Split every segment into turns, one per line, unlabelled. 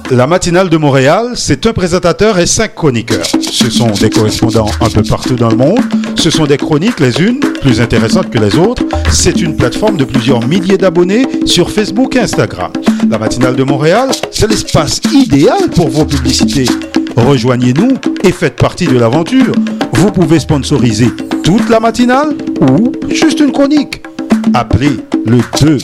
La matinale de Montréal, c'est un présentateur et 5 chroniqueurs. Ce sont des correspondants un peu partout dans le monde. Ce sont des chroniques, les unes plus intéressantes que les autres. C'est une plateforme de plusieurs milliers d'abonnés sur Facebook et Instagram. La matinale de Montréal, c'est l'espace idéal pour vos publicités. Rejoignez-nous et faites partie de l'aventure. Vous pouvez sponsoriser toute la matinale ou juste une chronique. Appelez le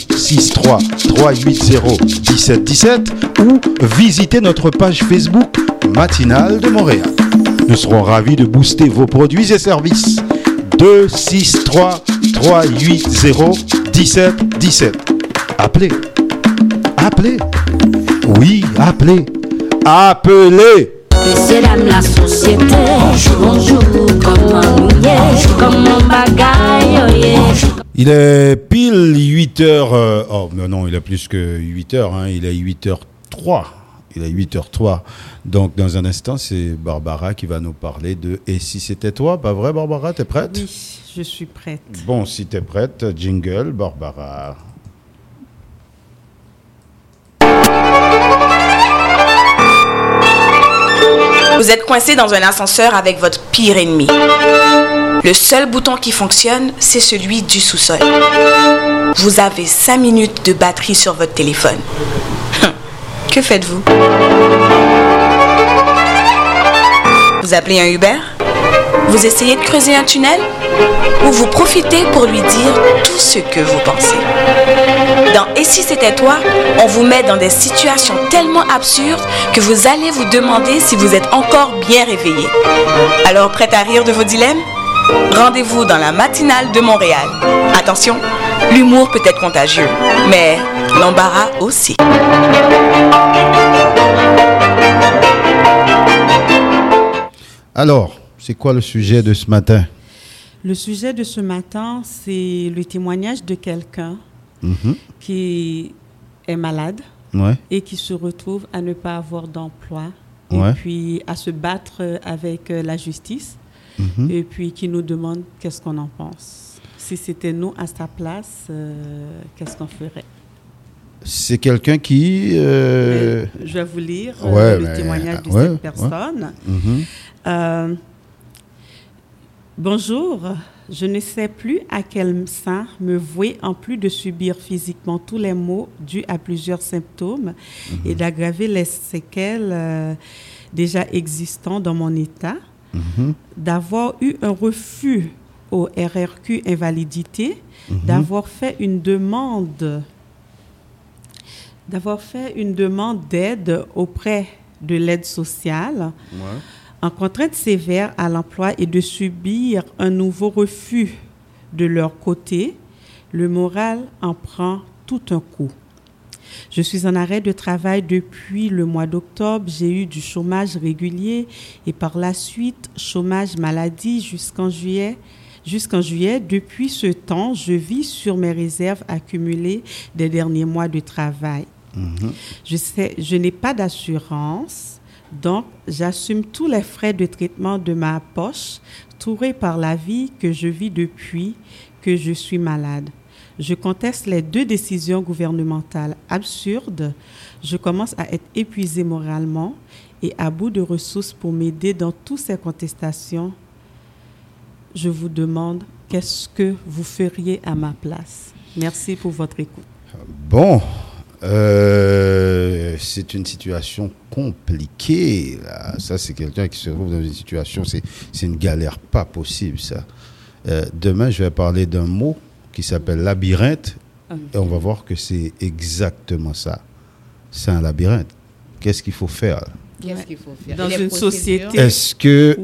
263-380-1717 ou visitez notre page Facebook Matinale de Montréal. Nous serons ravis de booster vos produits et services. 263-380-1717. Appelez. Appelez. Oui, appelez. Appelez.
Messieurs, dames, la société, bonjour, comment nous y est, comment bagaille,
Il est pile 8h, oh mais non, il est plus que 8h, hein, il est 8h03. Il est 8h03. Donc, dans un instant, c'est Barbara qui va nous parler de « Et si c'était toi ?» Pas vrai, Barbara? T'es prête?
Oui, je suis prête.
Bon, si t'es prête, jingle, Barbara.
Vous êtes coincé dans un ascenseur avec votre pire ennemi. Le seul bouton qui fonctionne, c'est celui du sous-sol. Vous avez 5 minutes de batterie sur votre téléphone. Que faites-vous? Vous appelez un Uber? Vous essayez de creuser un tunnel? Ou vous profitez pour lui dire tout ce que vous pensez? Dans « Et si c'était toi », on vous met dans des situations tellement absurdes que vous allez vous demander si vous êtes encore bien réveillé. Alors, prête à rire de vos dilemmes? Rendez-vous dans la matinale de Montréal. Attention, l'humour peut être contagieux, mais l'embarras aussi.
Alors, c'est quoi le sujet de ce matin?
Le sujet de ce matin, c'est le témoignage de quelqu'un qui est malade et qui se retrouve à ne pas avoir d'emploi et puis à se battre avec la justice et puis qui nous demande qu'est-ce qu'on en pense. Si c'était nous à sa place, qu'est-ce qu'on ferait? C'est quelqu'un qui... Je vais vous lire le témoignage de cette personne. Bonjour, je ne sais plus à quel sein me vouer en plus de subir physiquement tous les maux dus à plusieurs symptômes et d'aggraver les séquelles déjà existants dans mon état, d'avoir eu un refus au RRQ invalidité, d'avoir fait une demande d'aide auprès de l'aide sociale, en contrainte sévère à l'emploi et de subir un nouveau refus de leur côté, le moral en prend tout un coup. Je suis en arrêt de travail depuis le mois d'octobre. J'ai eu du chômage régulier et par la suite, chômage maladie jusqu'en juillet. Depuis ce temps, je vis sur mes réserves accumulées des derniers mois de travail. Je n'ai pas d'assurance. Donc, j'assume tous les frais de traitement de ma poche, tourée par la vie que je vis depuis que je suis malade. Je conteste les 2 décisions gouvernementales absurdes. Je commence à être épuisée moralement et à bout de ressources pour m'aider dans toutes ces contestations. Je vous demande, qu'est-ce que vous feriez à ma place? Merci pour votre écoute.
Bon. C'est une situation compliquée. Là. Ça, c'est quelqu'un qui se trouve dans une situation, c'est une galère pas possible, ça. Demain, je vais parler d'un mot qui s'appelle labyrinthe et on va voir que c'est exactement ça. C'est un labyrinthe. Qu'est-ce qu'il faut faire?
Qu'est-ce qu'il faut faire dans une société?
Est-ce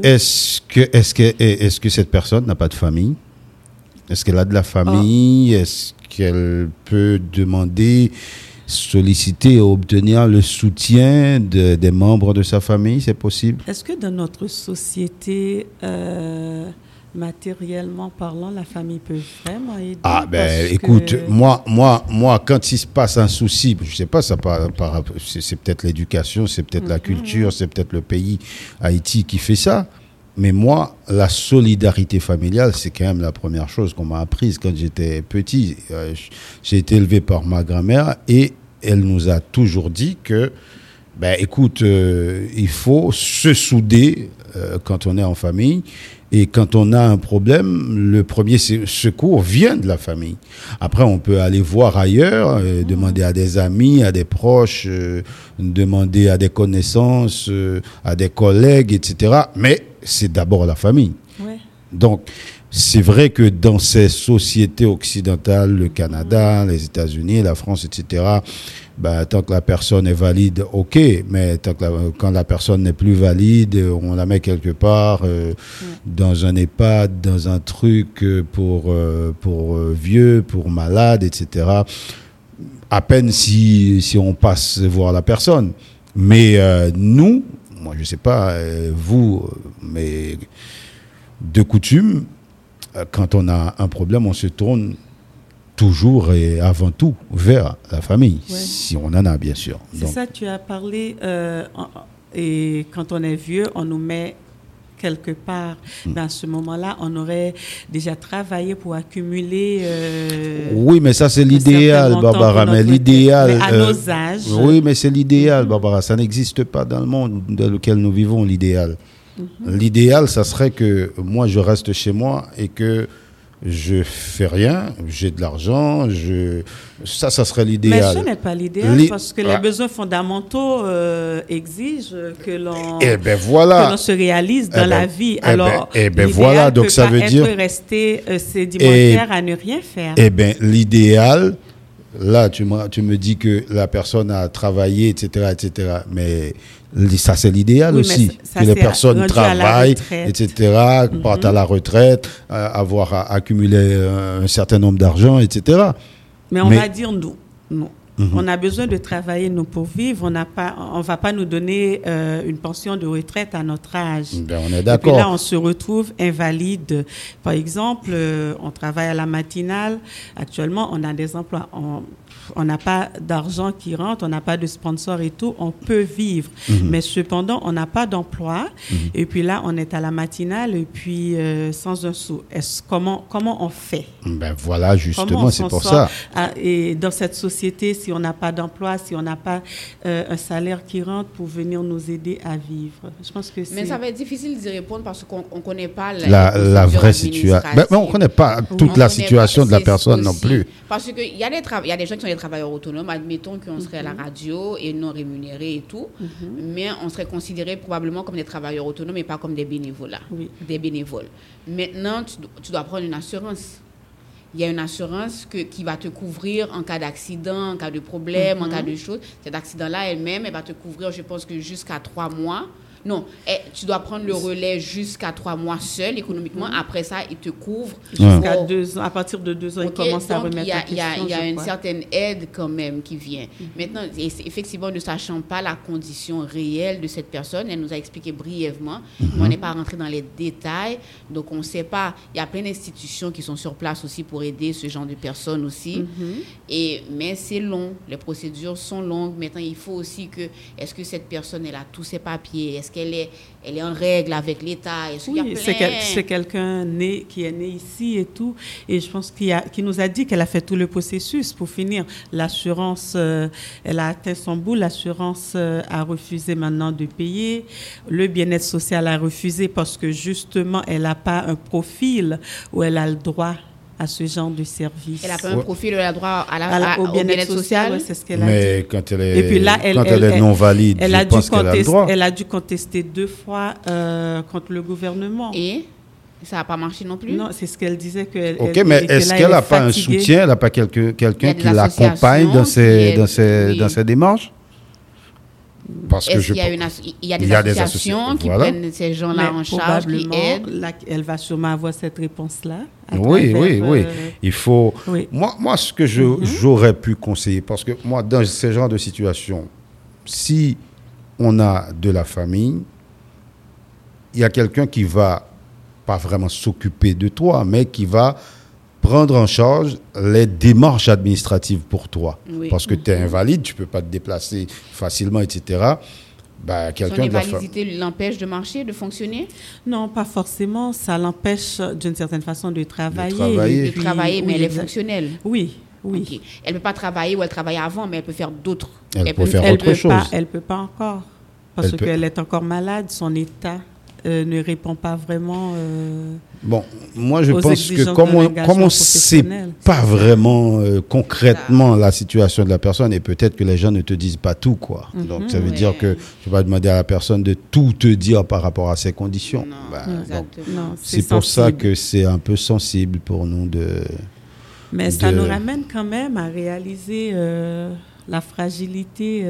que cette personne n'a pas de famille? Est-ce qu'elle a de la famille? Est-ce qu'elle peut demander, solliciter et obtenir le soutien des membres de sa famille? C'est possible?
Est-ce que dans notre société, matériellement parlant, la famille peut vraiment aider?
Écoute, moi, quand il se passe un souci, je sais pas, c'est peut-être l'éducation, c'est peut-être la culture, c'est peut-être le pays, Haïti, qui fait ça. Mais moi, la solidarité familiale, c'est quand même la première chose qu'on m'a apprise quand j'étais petit. J'ai été élevé par ma grand-mère et elle nous a toujours dit que Ben, écoute, il faut se souder quand on est en famille. Et quand on a un problème, le premier secours vient de la famille. Après, on peut aller voir ailleurs, demander à des amis, à des proches, demander à des connaissances, à des collègues, etc. Mais c'est d'abord la famille. Ouais. Donc, c'est vrai que dans ces sociétés occidentales, le Canada, les États-Unis, la France, etc., ben, tant que la personne est valide, ok, mais quand la personne n'est plus valide, on la met quelque part dans un EHPAD, dans un truc pour vieux, pour malade, etc. À peine si on passe voir la personne. Mais nous, moi je sais pas, vous, mais de coutume, quand on a un problème, on se tourne toujours et avant tout vers la famille, si on en a, bien sûr.
C'est ça, tu as parlé, et quand on est vieux, on nous met quelque part. À ce moment-là, on aurait déjà travaillé pour accumuler...
oui, mais ça, c'est l'idéal, Barbara. Mais l'idéal...
Mais à nos âges...
Oui, mais c'est l'idéal, Barbara. Ça n'existe pas dans le monde dans lequel nous vivons, l'idéal. L'idéal, ça serait que moi, je reste chez moi et que je fais rien, j'ai de l'argent, ça serait l'idéal.
Mais ce n'est pas l'idéal parce que les besoins fondamentaux exigent que l'on que l'on se réalise dans la vie. Alors,
voilà, donc ça veut dire
rester sédimentaire à ne rien faire.
L'idéal, là, tu me dis que la personne a travaillé, etc., mais ça, c'est l'idéal aussi, que les personnes travaillent, etc., partent à la retraite, avoir accumulé un certain nombre d'argent, etc.
Mais on va dire nous. On a besoin de travailler, nous, pour vivre. On va pas nous donner une pension de retraite à notre âge.
On est d'accord.
Et puis là, on se retrouve invalide. Par exemple, on travaille à la matinale. Actuellement, on a des emplois. On n'a pas d'argent qui rentre, on n'a pas de sponsor et tout, on peut vivre. Mais cependant, on n'a pas d'emploi. Et puis là, on est à la matinale et puis sans un sou. Comment on fait?
Voilà, justement, c'est pour ça.
Et dans cette société, si on n'a pas d'emploi, si on n'a pas un salaire qui rentre pour venir nous aider à vivre. Je pense que
mais ça va être difficile d'y répondre parce qu'on ne connaît pas
la vraie situation. On ne connaît pas toute la situation de la personne non plus.
Parce qu'il y a des gens qui sont des travailleurs autonomes, admettons qu'on serait à la radio et non rémunérés et tout, mais on serait considérés probablement comme des travailleurs autonomes et pas comme des bénévoles. Des bénévoles. Maintenant, tu dois prendre une assurance. Il y a une assurance qui va te couvrir en cas d'accident, en cas de problème, en cas de choses. Cet accident-là elle-même, elle va te couvrir, je pense que jusqu'à 3 mois. Non, tu dois prendre le relais jusqu'à 3 mois seul, économiquement. Après ça, il te couvre.
Jusqu'à 2 ans. À partir de 2 ans, il commence à remettre en question.
Il y a une certaine aide quand même qui vient. Maintenant, effectivement, ne sachant pas la condition réelle de cette personne, elle nous a expliqué brièvement, mais on n'est pas rentré dans les détails. Donc, on ne sait pas. Il y a plein d'institutions qui sont sur place aussi pour aider ce genre de personnes aussi. Mais c'est long. Les procédures sont longues. Maintenant, il faut aussi est-ce que cette personne, elle a tous ses papiers? Est-ce qu'elle est en règle avec l'État?
C'est quelqu'un qui est né ici et tout. Et je pense qu'il nous a dit qu'elle a fait tout le processus pour finir. L'assurance, elle a atteint son bout. L'assurance a refusé maintenant de payer. Le bien-être social a refusé parce que justement, elle n'a pas un profil où elle a le droit à ce genre de service.
Elle n'a pas un profil, elle a droit au bien-être social.
C'est ce qu'elle a dit.
Mais quand elle est,
et puis là, elle
est non valide, je pense qu'elle a le droit.
Elle a dû contester 2 fois contre le gouvernement.
Et ça n'a pas marché non plus?
Non, c'est ce qu'elle disait.
Mais est-ce qu'elle n'a pas un soutien? Elle n'a pas quelqu'un qui l'accompagne dans ses démarches? Parce que
il y a des associations qui prennent ces gens-là en charge, qui aident.
Elle va sûrement avoir cette réponse-là.
Oui. Il faut. Oui. Moi, ce que j'aurais pu conseiller, parce que moi, dans ce genre de situation, si on a de la famille, il y a quelqu'un qui va pas vraiment s'occuper de toi, mais qui va prendre en charge les démarches administratives pour toi. Parce que tu es invalide, tu ne peux pas te déplacer facilement, etc.
Son invalidité l'empêche de marcher, de fonctionner?
Non, pas forcément. Ça l'empêche d'une certaine façon de travailler.
Mais elle est fonctionnelle.
Oui. Oui.
Okay. Elle ne peut pas travailler où elle travaillait avant, mais elle peut faire d'autres.
Elle peut faire autre chose.
Elle ne peut pas encore. Parce qu'elle est encore malade. Son état ne répond pas vraiment
bon, moi je pense que comme on ne sait pas vraiment concrètement la situation de la personne, et peut-être que les gens ne te disent pas tout, quoi. Donc ça veut dire que tu vas demander à la personne de tout te dire par rapport à ses conditions.
Non,
c'est pour ça que c'est un peu sensible pour nous de...
Mais ça nous ramène quand même à réaliser la fragilité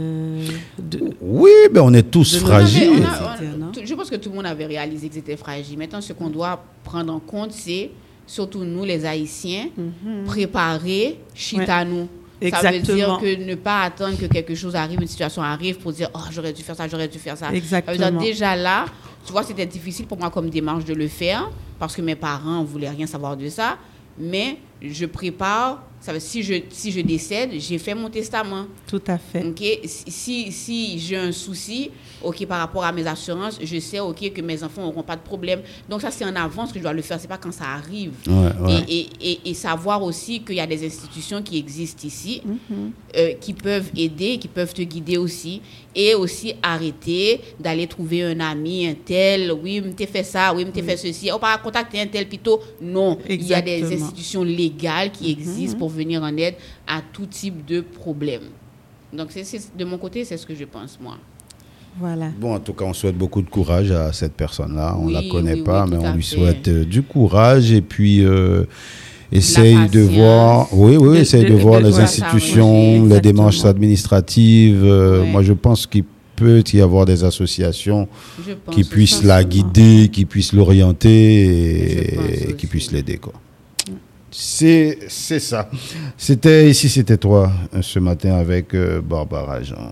Oui, ben on est tous fragiles.
Je pense que tout le monde avait réalisé que c'était fragile. Maintenant, ce qu'on doit prendre en compte, c'est, surtout nous, les Haïtiens, préparer Chitanou.
Exactement.
Ça veut dire que ne pas attendre que quelque chose arrive, une situation arrive pour dire « Oh, j'aurais dû faire ça, j'aurais dû faire ça ».
Exactement.
Ça veut dire déjà là, tu vois, c'était difficile pour moi comme démarche de le faire parce que mes parents ne voulaient rien savoir de ça. Mais je prépare, ça veut, si je décède, j'ai fait mon testament.
Tout à fait.
Okay? Si j'ai un souci, okay, par rapport à mes assurances, je sais que mes enfants n'auront pas de problème. Donc ça, c'est en avance que je dois le faire, c'est pas quand ça arrive. Ouais. Et savoir aussi qu'il y a des institutions qui existent ici, qui peuvent aider, qui peuvent te guider aussi. Et aussi arrêter d'aller trouver un ami, un tel, oui, m't'ai fait ça, oui, m't'ai fait ceci. On va contacter un tel plutôt. Non, exactement. Il y a des institutions légales qui existent pour venir en aide à tout type de problème. Donc, de mon côté, c'est ce que je pense, moi.
Voilà.
Bon, en tout cas, on souhaite beaucoup de courage à cette personne-là. On ne la connaît pas, mais on lui souhaite du courage et puis... essaye de voir, essaye de voir les institutions, les démarches administratives. Moi, je pense qu'il peut y avoir des associations qui puissent la guider, qui puissent l'orienter et qui puissent l'aider, quoi. C'est ça. C'était toi ce matin avec Barbara Jean.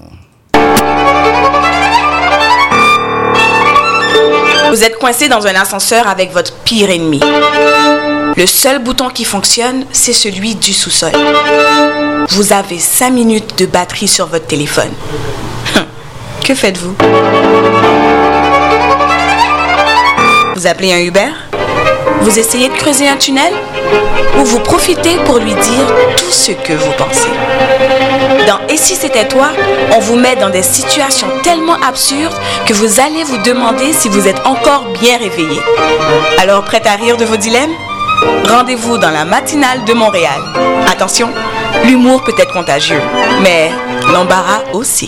Vous êtes coincé dans un ascenseur avec votre pire ennemi. Le seul bouton qui fonctionne, c'est celui du sous-sol. Vous avez 5 minutes de batterie sur votre téléphone. Que faites-vous? Vous appelez un Uber? Vous essayez de creuser un tunnel? Ou vous profitez pour lui dire tout ce que vous pensez? Dans Et si c'était toi, on vous met dans des situations tellement absurdes que vous allez vous demander si vous êtes encore bien réveillé. Alors, prête à rire de vos dilemmes? Rendez-vous dans la matinale de Montréal. Attention, l'humour peut être contagieux, mais l'embarras aussi.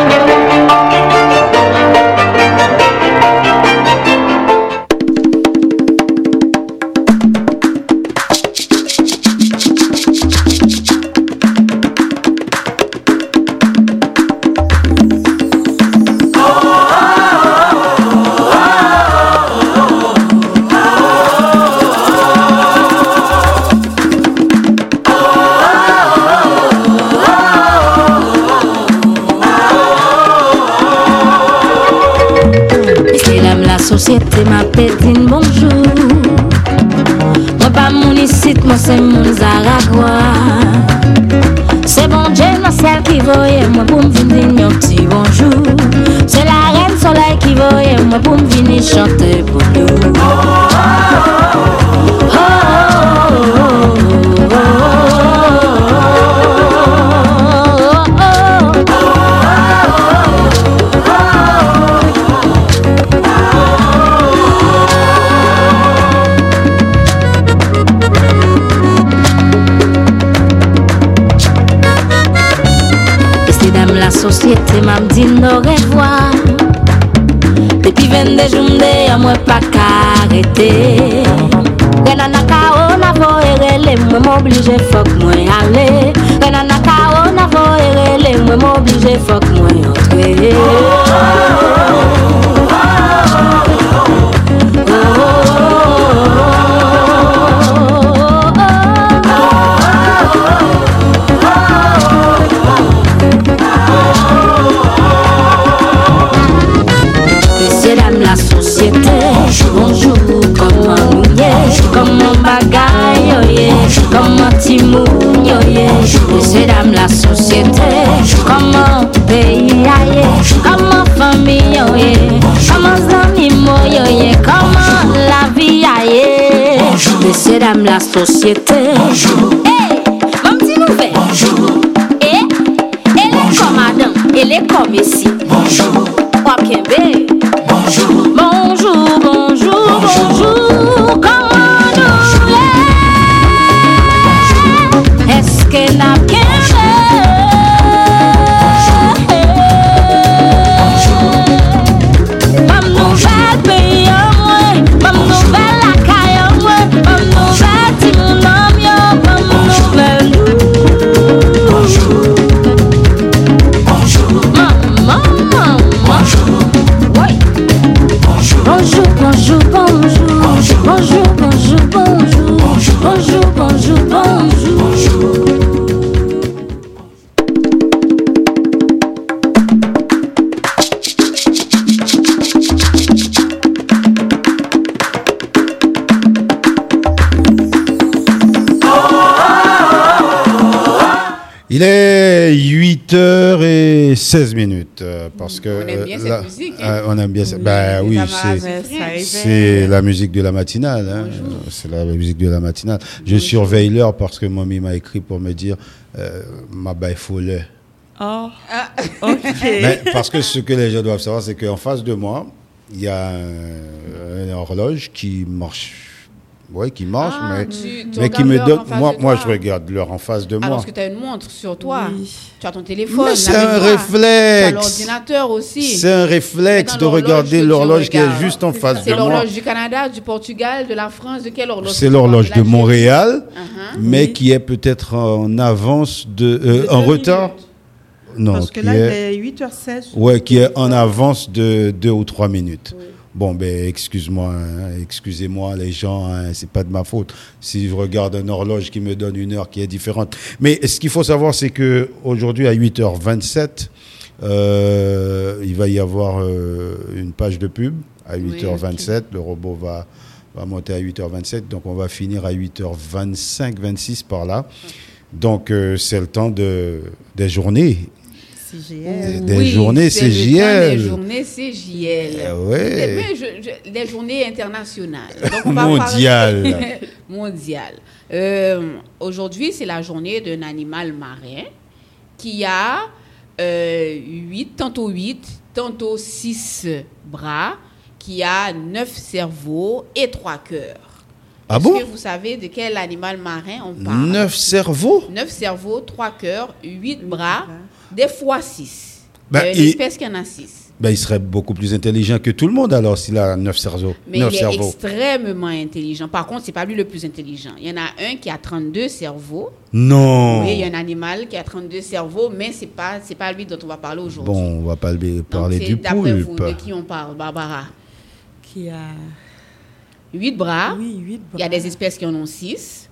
Société m'appelle bonjour. Moi pas mon ici, moi c'est mon Zaragua. C'est bon Dieu, moi celle qui voyait moi pour me venir un petit bonjour. C'est la reine soleil qui voyait moi pour me venir chanter pour nous. La société m'a dit au revoir. Depuis 22 journées, à moi pas qu'arrêter. Renana kao na vo erele, moi m'oblige faut que moi aller. Renana kao na vo erele, moi m'oblige faut que moi entrer. La société, bonjour, comment nous y comment bagaille, oh yeah, comment timoun, oh yeah, messieurs dames, la société, comment pays, comment famille, oh yeah, comment amis, oh yeah, comment la vie, messieurs dames, la société, hey, Messi.
Bonjour.
Wakembe.
Bonjour.
Bonjour, bonjour, bonjour. Comment nous l'est? Est-ce que n'a
Il est 8h16 parce que
on aime bien cette musique.
On aime bien ça. Ben oui, c'est la musique de la matinale. Hein. C'est la musique de la matinale. Je surveille l'heure parce que mamie m'a écrit pour me dire ma baille folle.
Oh, ok.
Mais parce que ce que les gens doivent savoir, c'est qu'en face de moi, il y a une horloge qui marche. Oui, qui marche, mais qui me donne. Moi, je regarde l'heure en face de moi.
Parce que tu as une montre sur toi. Oui. Tu as ton téléphone.
Mais c'est un réflexe.
Tu as l'ordinateur aussi.
C'est un réflexe de regarder l'horloge qui est juste en face de moi.
C'est l'horloge du Canada, du Portugal, de la France, de quelle horloge?
C'est l'horloge de Montréal, mais qui est peut-être en avance en retard. Non,
parce que là, il est 8h16.
Oui, qui est en avance de 2 ou 3 minutes. Oui. Bon, excusez-moi les gens, c'est pas de ma faute si je regarde une horloge qui me donne une heure qui est différente. Mais ce qu'il faut savoir, c'est que aujourd'hui à 8h27, il va y avoir une page de pub à 8h27. Okay. Le robot va monter à 8h27, donc on va finir à 8h25, 26 par là. Donc c'est le temps des journées.
CGL.
Des journées CGL.
Des journées CGL.
Ouais.
Des journées internationales. Donc
mondiales.
Mondiales. Aujourd'hui, c'est la journée d'un animal marin qui a 8, tantôt 6 bras, qui a 9 cerveaux et 3 cœurs.
Ah bon?
Est-ce que vous savez de quel animal marin on parle?
9 cerveaux?
9 cerveaux, 3 cœurs, 8 bras. Des fois 6.
Ben,
une espèce qui en a 6.
Ben, il serait beaucoup plus intelligent que tout le monde alors s'il a 9 cerveaux.
Mais il est extrêmement intelligent. Par contre, ce n'est pas lui le plus intelligent. Il y en a un qui a 32 cerveaux.
Non.
Oui, il y a un animal qui a 32 cerveaux, mais ce n'est pas lui dont on va parler aujourd'hui.
Bon, on va parler du poulpe.
D'après vous, de qui on parle, Barbara?
Qui a
8 bras.
Oui, 8 bras.
Il y a des espèces qui en ont 6.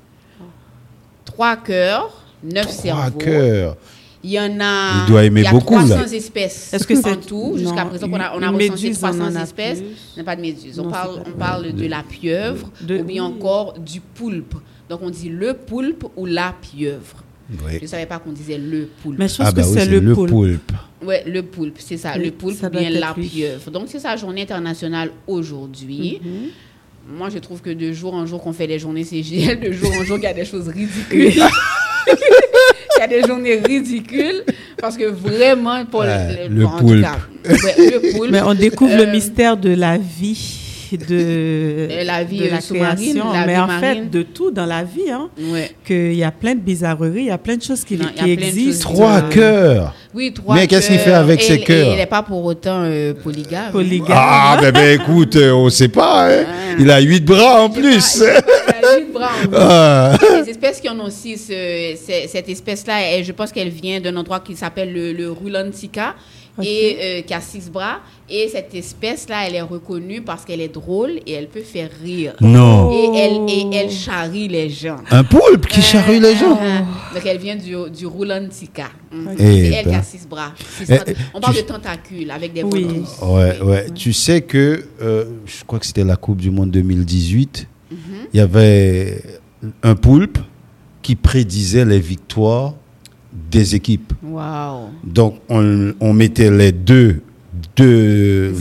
3 cœurs, 9 cerveaux.
3 cœurs.
Il y en a,
il doit aimer beaucoup,
300
là.
espèces.
Est-ce que c'est
en tout? Jusqu'à présent, on a recensé 300 espèces. Il n'y a pas de méduse. On parle de la pieuvre ou bien encore du poulpe. Donc, on dit le poulpe ou la pieuvre. Oui. Je ne savais pas qu'on disait le poulpe.
Mais je pense que c'est le poulpe.
Oui, le poulpe, c'est ça. Le poulpe ou bien la pieuvre. Donc, c'est sa journée internationale aujourd'hui. Moi, je trouve que de jour en jour qu'on fait des journées CGL, de jour en jour, il y a des choses ridicules. Il y a des journées ridicules parce que vraiment pour
le poulpe.
Le poulpe.
Mais on découvre le mystère de la vie, de la création, mais en fait de tout dans la vie, qu'il y a plein de bizarreries, il y a plein de choses qui existent.
3 cœurs.
Oui, 3
mais qu'est-ce qu'il fait avec ces cœurs?
Il n'est pas pour autant polygame.
Ah, ben écoute, on ne sait pas. Hein. Il a 8 bras en plus.
Il a 8 bras en plus. Les espèces qui en ont 6, cette espèce-là, je pense qu'elle vient d'un endroit qui s'appelle le Rulantica. Okay. Et qui a 6 bras. Et cette espèce-là, elle est reconnue parce qu'elle est drôle et elle peut faire rire.
Non.
Et elle charrie les gens.
Un poulpe qui charrie les gens.
Donc, elle vient du Rulantica. Et elle qui a 6 bras. On parle de tentacules avec des ventouse.
Ouais. Tu sais que, je crois que c'était la Coupe du Monde 2018, il y avait un poulpe qui prédisait les victoires des équipes.
Wow.
Donc, on mettait les deux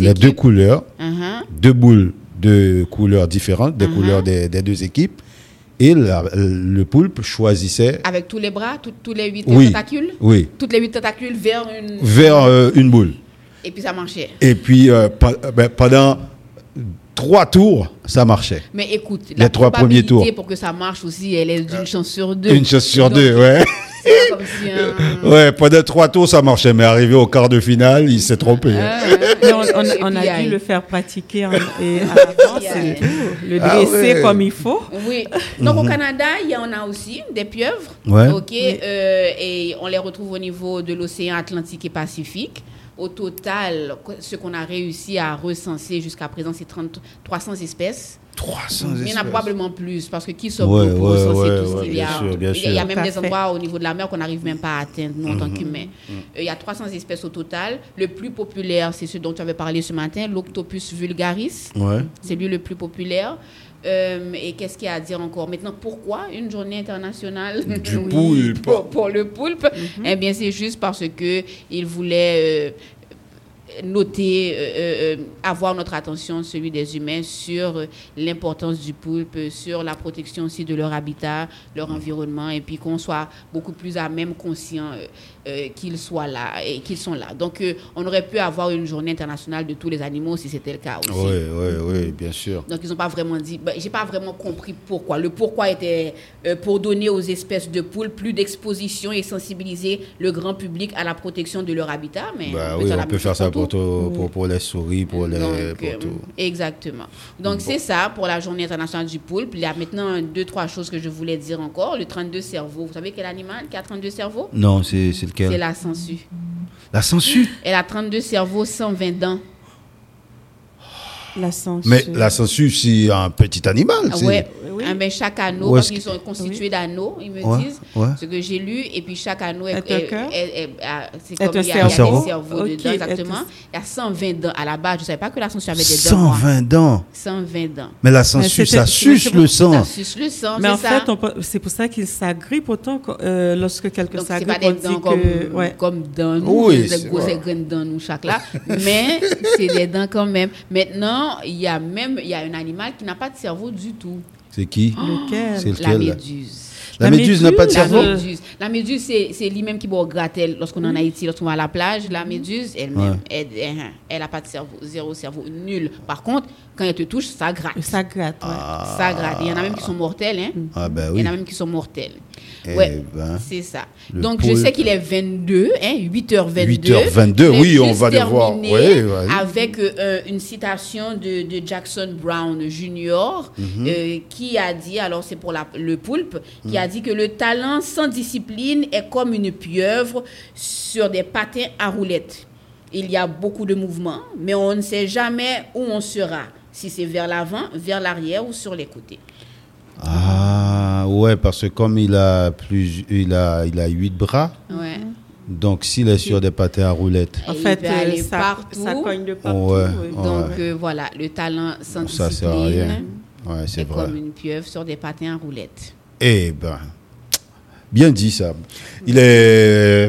couleurs, 2 boules de couleurs différentes, des couleurs des 2 équipes, Et le poulpe choisissait...
Avec tous les bras, tous les 8
oui,
tentacules?
Oui.
Toutes les 8 tentacules vers
une boule.
Et puis ça marchait.
Et puis pendant 3 tours, ça marchait.
Mais écoute,
les 3 premiers tours.
Pour que ça marche aussi, elle est d'une chance sur 2.
Une chance sur 2, ouais.
C'est comme si
ouais, pendant 3 tours, ça marchait, mais arrivé au quart de finale, il s'est trompé.
On a dû le faire pratiquer et à l'avance, c'est tout. Le dresser comme il faut.
Oui. Donc au Canada, on a aussi des pieuvres.
Ouais.
OK, et on les retrouve au niveau de l'océan Atlantique et Pacifique. Au total, ce qu'on a réussi à recenser jusqu'à présent, c'est 300 espèces.
300
Mais il y en a probablement plus, parce que qui sommes
nous
pour recenser tout ce qu'il y a?
Bien sûr.
Il y a même des endroits au niveau de la mer qu'on n'arrive même pas à atteindre, nous, en tant qu'humains. Il y a 300 espèces au total. Le plus populaire, c'est ce dont tu avais parlé ce matin, l'Octopus vulgaris.
Ouais.
C'est lui le plus populaire. Et qu'est-ce qu'il y a à dire encore? Maintenant, pourquoi une journée internationale
du poulpe
pour le poulpe? Eh bien, c'est juste parce qu'il voulait noter, avoir notre attention, celui des humains, sur l'importance du poulpe, sur la protection aussi de leur habitat, leur environnement, et puis qu'on soit beaucoup plus à même conscient qu'ils soient là et qu'ils sont là. Donc, on aurait pu avoir une journée internationale de tous les animaux si c'était le cas aussi.
Oui, bien sûr.
Donc, ils n'ont pas vraiment dit... j'ai pas vraiment compris pourquoi. Le pourquoi était pour donner aux espèces de poules plus d'exposition et sensibiliser le grand public à la protection de leur habitat. Mais
on peut faire ça pour les souris, pour tout.
Exactement. Donc, c'est ça pour la journée internationale du poulpe. Il y a maintenant 2-3 choses que je voulais dire encore. Le 32 cerveaux. Vous savez quel animal qui a 32 cerveaux?
Non, c'est lequel?
C'est la sangsue.
La sangsue?
Elle a 32 cerveaux, 120 dents.
La sangsue.
Mais la sangsue, c'est un petit animal.
Oui. Mais chaque anneau, parce qu'ils sont constitués d'anneaux, ils me disent, ce que j'ai lu, et puis chaque anneau c'est comme il y a des cerveaux dedans, exactement. Il y a 120 dents à la base. Je ne savais pas que la sangsue avait des dents.
120 dents.
120 dents.
Mais la sangsue, ça suce le sang.
Ça suce le sang,
mais en fait, c'est pour ça qu'ils s'agrippent autant lorsque quelqu'un s'agrippe.
Donc, c'est pas des dents comme dents, des grosses grandes dents, nous, chaque là. Mais c'est des dents quand même. Maintenant, il y a un animal qui n'a pas de cerveau du tout.
C'est qui?
Lequel?
C'est lequel?
La méduse.
La méduse n'a pas de cerveau?
La méduse, c'est lui-même qui va gratter lorsqu'on est en Haïti, lorsqu'on va à la plage. La méduse, elle-même, elle n'a pas de cerveau, 0 cerveau, nul. Par contre, quand elle te touche, ça gratte.
Ça gratte,
Ça gratte. Il y en a même qui sont mortels, hein.
Ah ben oui.
Il y en a même qui sont mortels. C'est ça. Donc,
poulpe.
je sais qu'il est 22, 8h22.
8h22, oui, on va devoir.
Avec une citation de Jackson Brown Jr. Qui a dit, alors c'est pour le poulpe, qui a dit que le talent sans discipline est comme une pieuvre sur des patins à roulettes. Il y a beaucoup de mouvements, mais on ne sait jamais où on sera, si c'est vers l'avant, vers l'arrière ou sur les côtés.
Ah, ouais, parce que comme il a 8 bras, donc s'il est sur des patins à roulettes.
En fait,
ça
cogne de partout.
Donc voilà, le talent sans discipline
sert à rien. C'est
est
vrai.
comme une pieuvre sur des patins à roulettes.
Eh ben, bien dit ça. Il est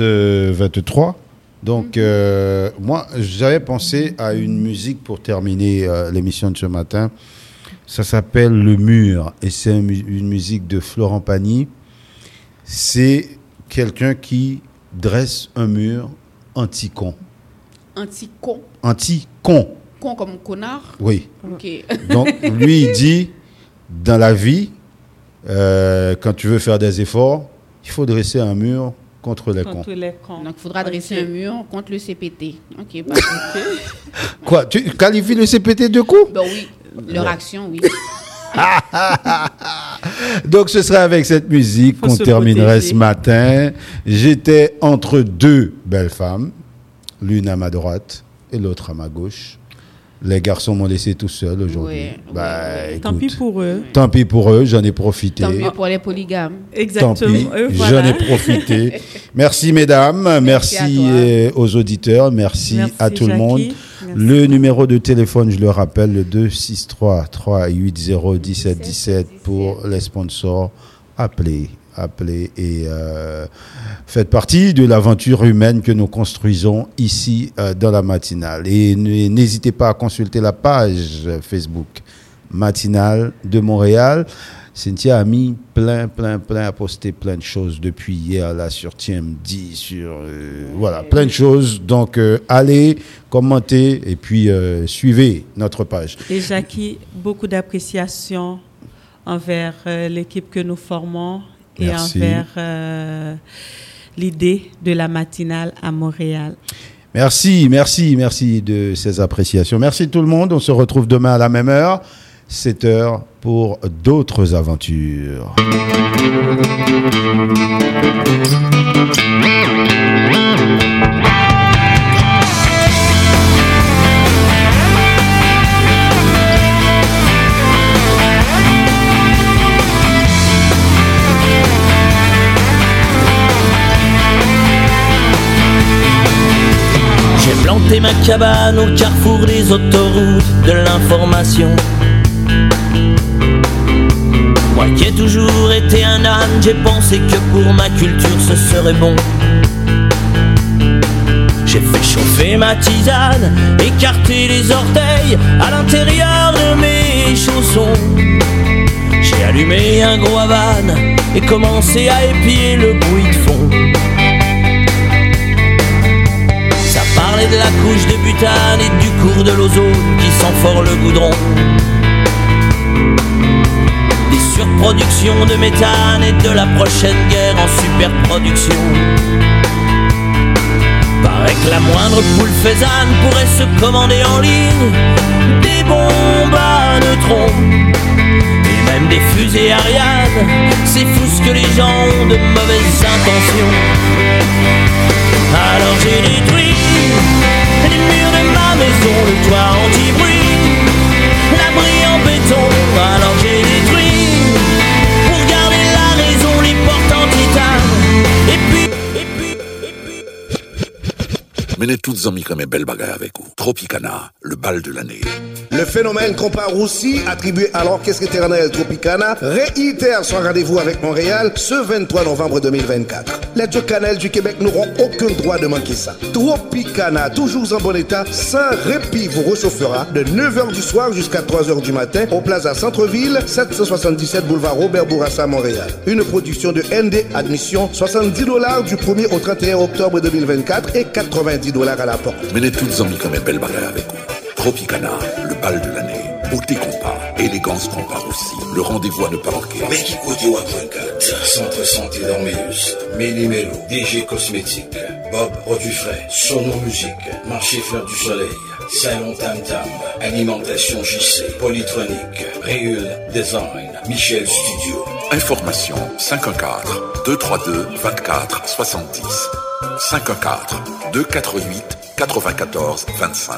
23. Donc, moi, j'avais pensé à une musique pour terminer l'émission de ce matin. Ça s'appelle Le Mur. Et c'est une musique de Florent Pagny. C'est quelqu'un qui dresse un mur anti-con.
Anti-con?
Anti-con.
Con comme connard?
Oui.
Ok.
Donc, lui, il dit, dans la vie, quand tu veux faire des efforts, il faut dresser un mur contre les cons.
Donc, il faudra dresser un mur contre le CPT. Ok, pas
Quoi? Tu qualifies le CPT de coup?
Ben oui, leur action, oui.
Donc, ce serait avec cette musique qu'on terminerait ce matin. J'étais entre 2 belles femmes, l'une à ma droite et l'autre à ma gauche. Les garçons m'ont laissé tout seul aujourd'hui. Écoute,
tant pis pour eux.
Tant pis pour eux, j'en ai profité.
Tant mieux pour les polygames.
Exactement.
Tant pis, j'en ai profité. Merci mesdames, merci aux auditeurs, merci à tout le monde. Merci. Le numéro de téléphone, je le rappelle, le 263-380-1717 pour les sponsors. Appelez et faites partie de l'aventure humaine que nous construisons ici dans la matinale. Et n'hésitez pas à consulter la page Facebook Matinale de Montréal. Cynthia a mis a posté plein de choses depuis hier là sur TMD, sur voilà, plein de choses. Donc allez, commentez et puis suivez notre page.
Et Jackie, beaucoup d'appréciation envers l'équipe que nous formons et envers l'idée de la matinale à Montréal.
Merci de ces appréciations. Merci tout le monde. On se retrouve demain à la même heure, 7h, pour d'autres aventures.
J'ai planté ma cabane au carrefour des autoroutes de l'information. Moi qui ai toujours été un âne, j'ai pensé que pour ma culture ce serait bon. J'ai fait chauffer ma tisane, écarter les orteils à l'intérieur de mes chaussons. J'ai allumé un gros Havane et commencé à épier le bruit de fond. Ça parlait de la couche de butane et du cours de l'ozone qui sent fort le goudron. Des surproductions de méthane et de la prochaine guerre en superproduction. Paraît que la moindre poule faisane pourrait se commander en ligne des bombes à neutrons et même des fusées Ariane. C'est fou ce que les gens ont de mauvaises intentions. Alors j'ai détruit les murs de ma maison, le toit anti-bruit, l'abri en béton. Alors j'ai détruit pour garder la raison les portes en titane. Et puis
menez toutes amis comme une belle bagarre avec vous. Tropicana, le bal de l'année.
Le phénomène Compas Roussi, attribué à l'orchestre éternel Tropicana, réitère son rendez-vous avec Montréal ce 23 novembre 2024. Les deux cannelles du Québec n'auront aucun droit de manquer ça. Tropicana, toujours en bon état, sans répit, vous réchauffera de 9h du soir jusqu'à 3h du matin au Plaza Centre-Ville, 777 boulevard Robert Bourassa, Montréal. Une production de ND Admission, $70 du 1er au 31 octobre 2024 et $90 à la porte.
Menez toutes amis comme une belle bagarre avec vous. Tropicana, le bal de l'année. Beauté Compas, élégance Compas aussi. Le rendez-vous à ne pas manquer.
L'équipe audio A.4, Centre Santé d'Orméus, Méli-Mélo, DG Cosmétique, Bob Produfray, Sono Musique, Marché Fleur du Soleil, Salon Tam Tam, Alimentation JC, Polytronique, Réul Design, Michel Studio.
Information 514-232-24-70. 514-248-94-25.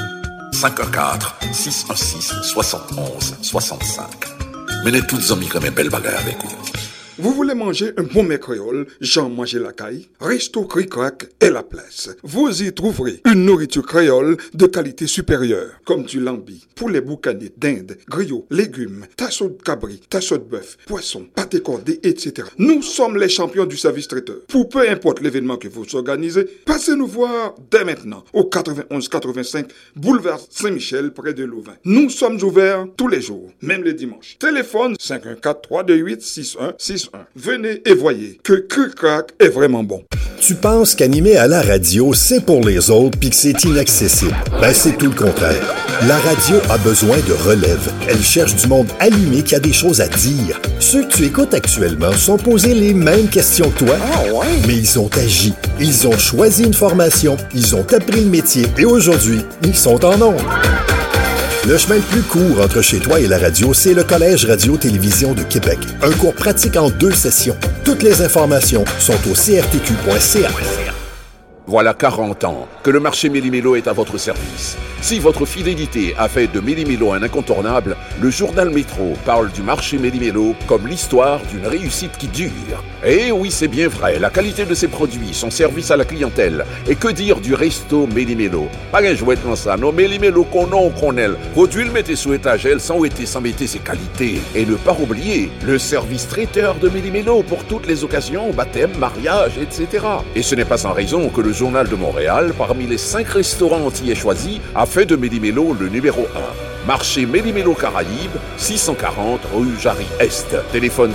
514-616-71-65. Menez toutes amis comme une belle bagarre avec vous.
Vous voulez manger un bon mets créole, Jean Manger la caille? Resto Cric-Crac est la place. Vous y trouverez une nourriture créole de qualité supérieure, comme du lambi, poulet boucané, dinde, griot, légumes, tasseau de cabri, tasseau de bœuf, poisson, pâté cordé, etc. Nous sommes les champions du service traiteur. Pour peu importe l'événement que vous organisez, passez nous voir dès maintenant au 91-85 boulevard Saint-Michel près de Louvain. Nous sommes ouverts tous les jours, même les dimanches. Téléphone 514-328-6161. Venez et voyez que Cric-Crac est vraiment bon.
Tu penses qu'animer à la radio, c'est pour les autres puis que c'est inaccessible. Ben, c'est tout le contraire. La radio a besoin de relève. Elle cherche du monde allumé qui a des choses à dire. Ceux que tu écoutes actuellement sont posés les mêmes questions que toi. Mais ils ont agi. Ils ont choisi une formation. Ils ont appris le métier. Et aujourd'hui, ils sont en ondes. Le chemin le plus court entre chez toi et la radio, c'est le Collège Radio-Télévision de Québec. Un cours pratique en 2 sessions. Toutes les informations sont au crtq.ca.
Voilà 40 ans que le marché Méli-Mélo est à votre service. Si votre fidélité a fait de Méli-Mélo un incontournable, le journal Métro parle du marché Méli-Mélo comme l'histoire d'une réussite qui dure. Et oui, c'est bien vrai, la qualité de ses produits, son service à la clientèle, et que dire du resto Méli-Mélo. Pas un jouet comme ça, non, Méli-Mélo qu'on aime. Produit le mettez sous étagère sans mettez ses qualités. Et ne pas oublier le service traiteur de Méli-Mélo pour toutes les occasions, baptême, mariage, etc. Et ce n'est pas sans raison que le Journal de Montréal, parmi les 5 restaurants antillais choisis, a fait de Méli-Mélo le numéro 1. Marché Méli-Mélo Caraïbes, 640 rue Jarry-Est. Téléphone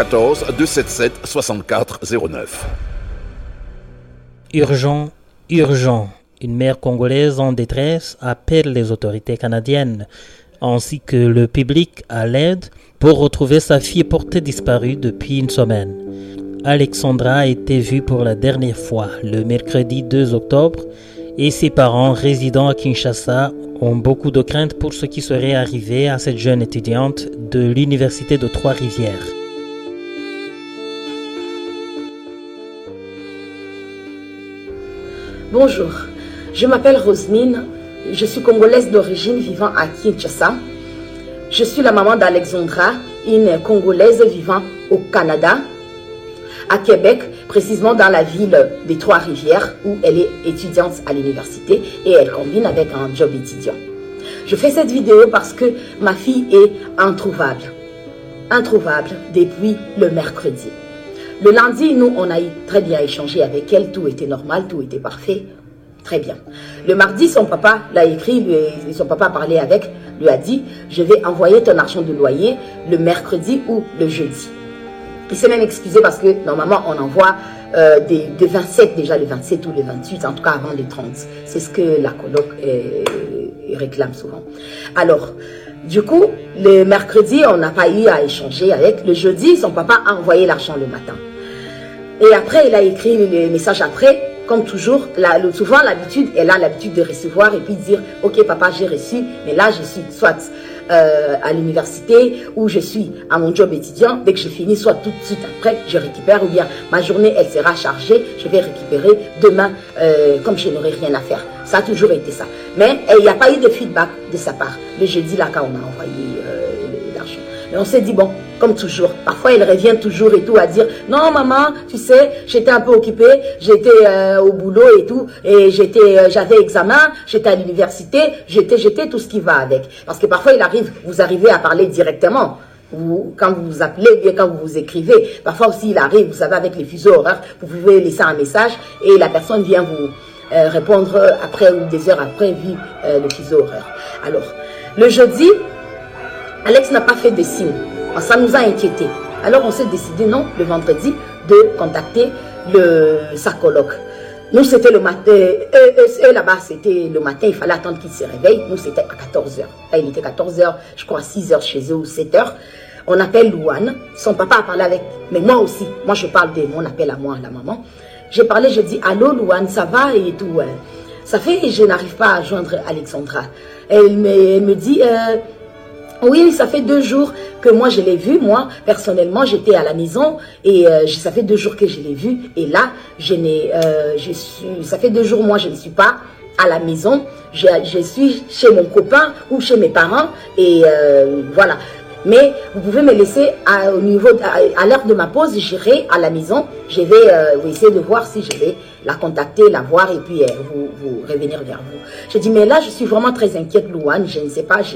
514-277-6409.
Urgent, urgent. Une mère congolaise en détresse appelle les autorités canadiennes ainsi que le public à l'aide pour retrouver sa fille portée disparue depuis une semaine. Alexandra a été vue pour la dernière fois le mercredi 2 octobre et ses parents résidant à Kinshasa ont beaucoup de craintes pour ce qui serait arrivé à cette jeune étudiante de l'université de Trois-Rivières.
Bonjour, je m'appelle Rosemine, je suis congolaise d'origine vivant à Kinshasa. Je suis la maman d'Alexandra, une congolaise vivant au Canada, à Québec, précisément dans la ville des Trois-Rivières où elle est étudiante à l'université et elle combine avec un job étudiant. Je fais cette vidéo parce que ma fille est introuvable depuis le mercredi. Le lundi, nous, on a très bien échangé avec elle, tout était normal, tout était parfait, très bien. Le mardi, son papa l'a écrit, son papa a parlé avec, lui a dit, je vais envoyer ton argent de loyer le mercredi ou le jeudi. Il s'est même excusé parce que normalement on envoie des 27, déjà le 27 ou le 28, en tout cas avant le 30. C'est ce que la coloc réclame souvent. Alors, du coup, le mercredi, on n'a pas eu à échanger avec. Le jeudi, son papa a envoyé l'argent le matin. Et après, il a écrit le message après. Comme toujours, souvent l'habitude, elle a l'habitude de recevoir et puis dire « Ok papa, j'ai reçu, mais là je suis soit à l'université ou je suis à mon job étudiant. Dès que je finis, soit tout de suite après, je récupère ou bien ma journée, elle sera chargée, je vais récupérer demain comme je n'aurai rien à faire. » Ça a toujours été ça. Mais il n'y a pas eu de feedback de sa part. Le jeudi, là, quand on a envoyé l'argent. Mais on s'est dit, bon, comme toujours, parfois elle revient toujours et tout à dire, non maman, tu sais, j'étais un peu occupée, j'étais au boulot et tout, et j'avais examen, j'étais à l'université, j'étais tout ce qui va avec. Parce que parfois vous arrivez à parler directement. Quand vous vous appelez, bien quand vous vous écrivez, parfois aussi il arrive, vous savez, avec les fuseaux horaires, vous pouvez laisser un message et la personne vient vous répondre après ou des heures après, vu le fuseau horaire. Alors, le jeudi, Alex n'a pas fait de signe. Ça nous a inquiétés. Alors on s'est décidé, non, le vendredi, de contacter sa coloc. Nous, c'était le matin. Eux là-bas, c'était le matin. Il fallait attendre qu'ils se réveillent. Nous, c'était à 14h. Là, il était 14h, je crois, 6h chez eux ou 7h. On appelle Louane. Son papa a parlé avec... Mais moi aussi. Moi, je parle de mon appel à moi, à la maman. J'ai parlé, j'ai dit, allô Louane, ça va et tout. Ça fait, je n'arrive pas à joindre Alexandra. Elle me dit... oui, ça fait 2 jours que moi je l'ai vu. Moi, personnellement, j'étais à la maison et ça fait 2 jours que je l'ai vu. Et là, ça fait 2 jours, moi, je ne suis pas à la maison. Je suis chez mon copain ou chez mes parents. Et voilà. Mais vous pouvez me laisser à l'heure de ma pause, j'irai à la maison. Je vais essayer de voir si je vais la contacter, la voir et puis vous revenir vers vous. J'ai dit, mais là, je suis vraiment très inquiète, Louane. Je ne sais pas.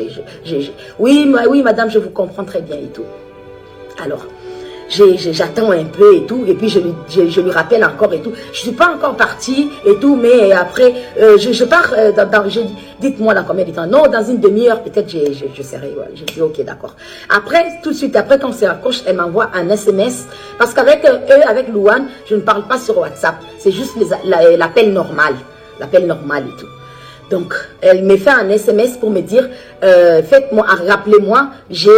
Oui, madame, je vous comprends très bien et tout. Alors, j'attends un peu et tout. Et puis, je lui rappelle encore et tout. Je ne suis pas encore partie et tout. Mais après, je pars dites-moi dans combien de temps. Non, dans une demi-heure, peut-être, je serai. Ouais. Je dis, ok, d'accord. Après, tout de suite, après, quand on se raccroche, elle m'envoie un SMS. Parce qu'avec avec Louane, je ne parle pas sur WhatsApp. C'est juste l'appel normal. L'appel normal et tout. Donc, elle me fait un SMS pour me dire, faites-moi, rappelez-moi, j'ai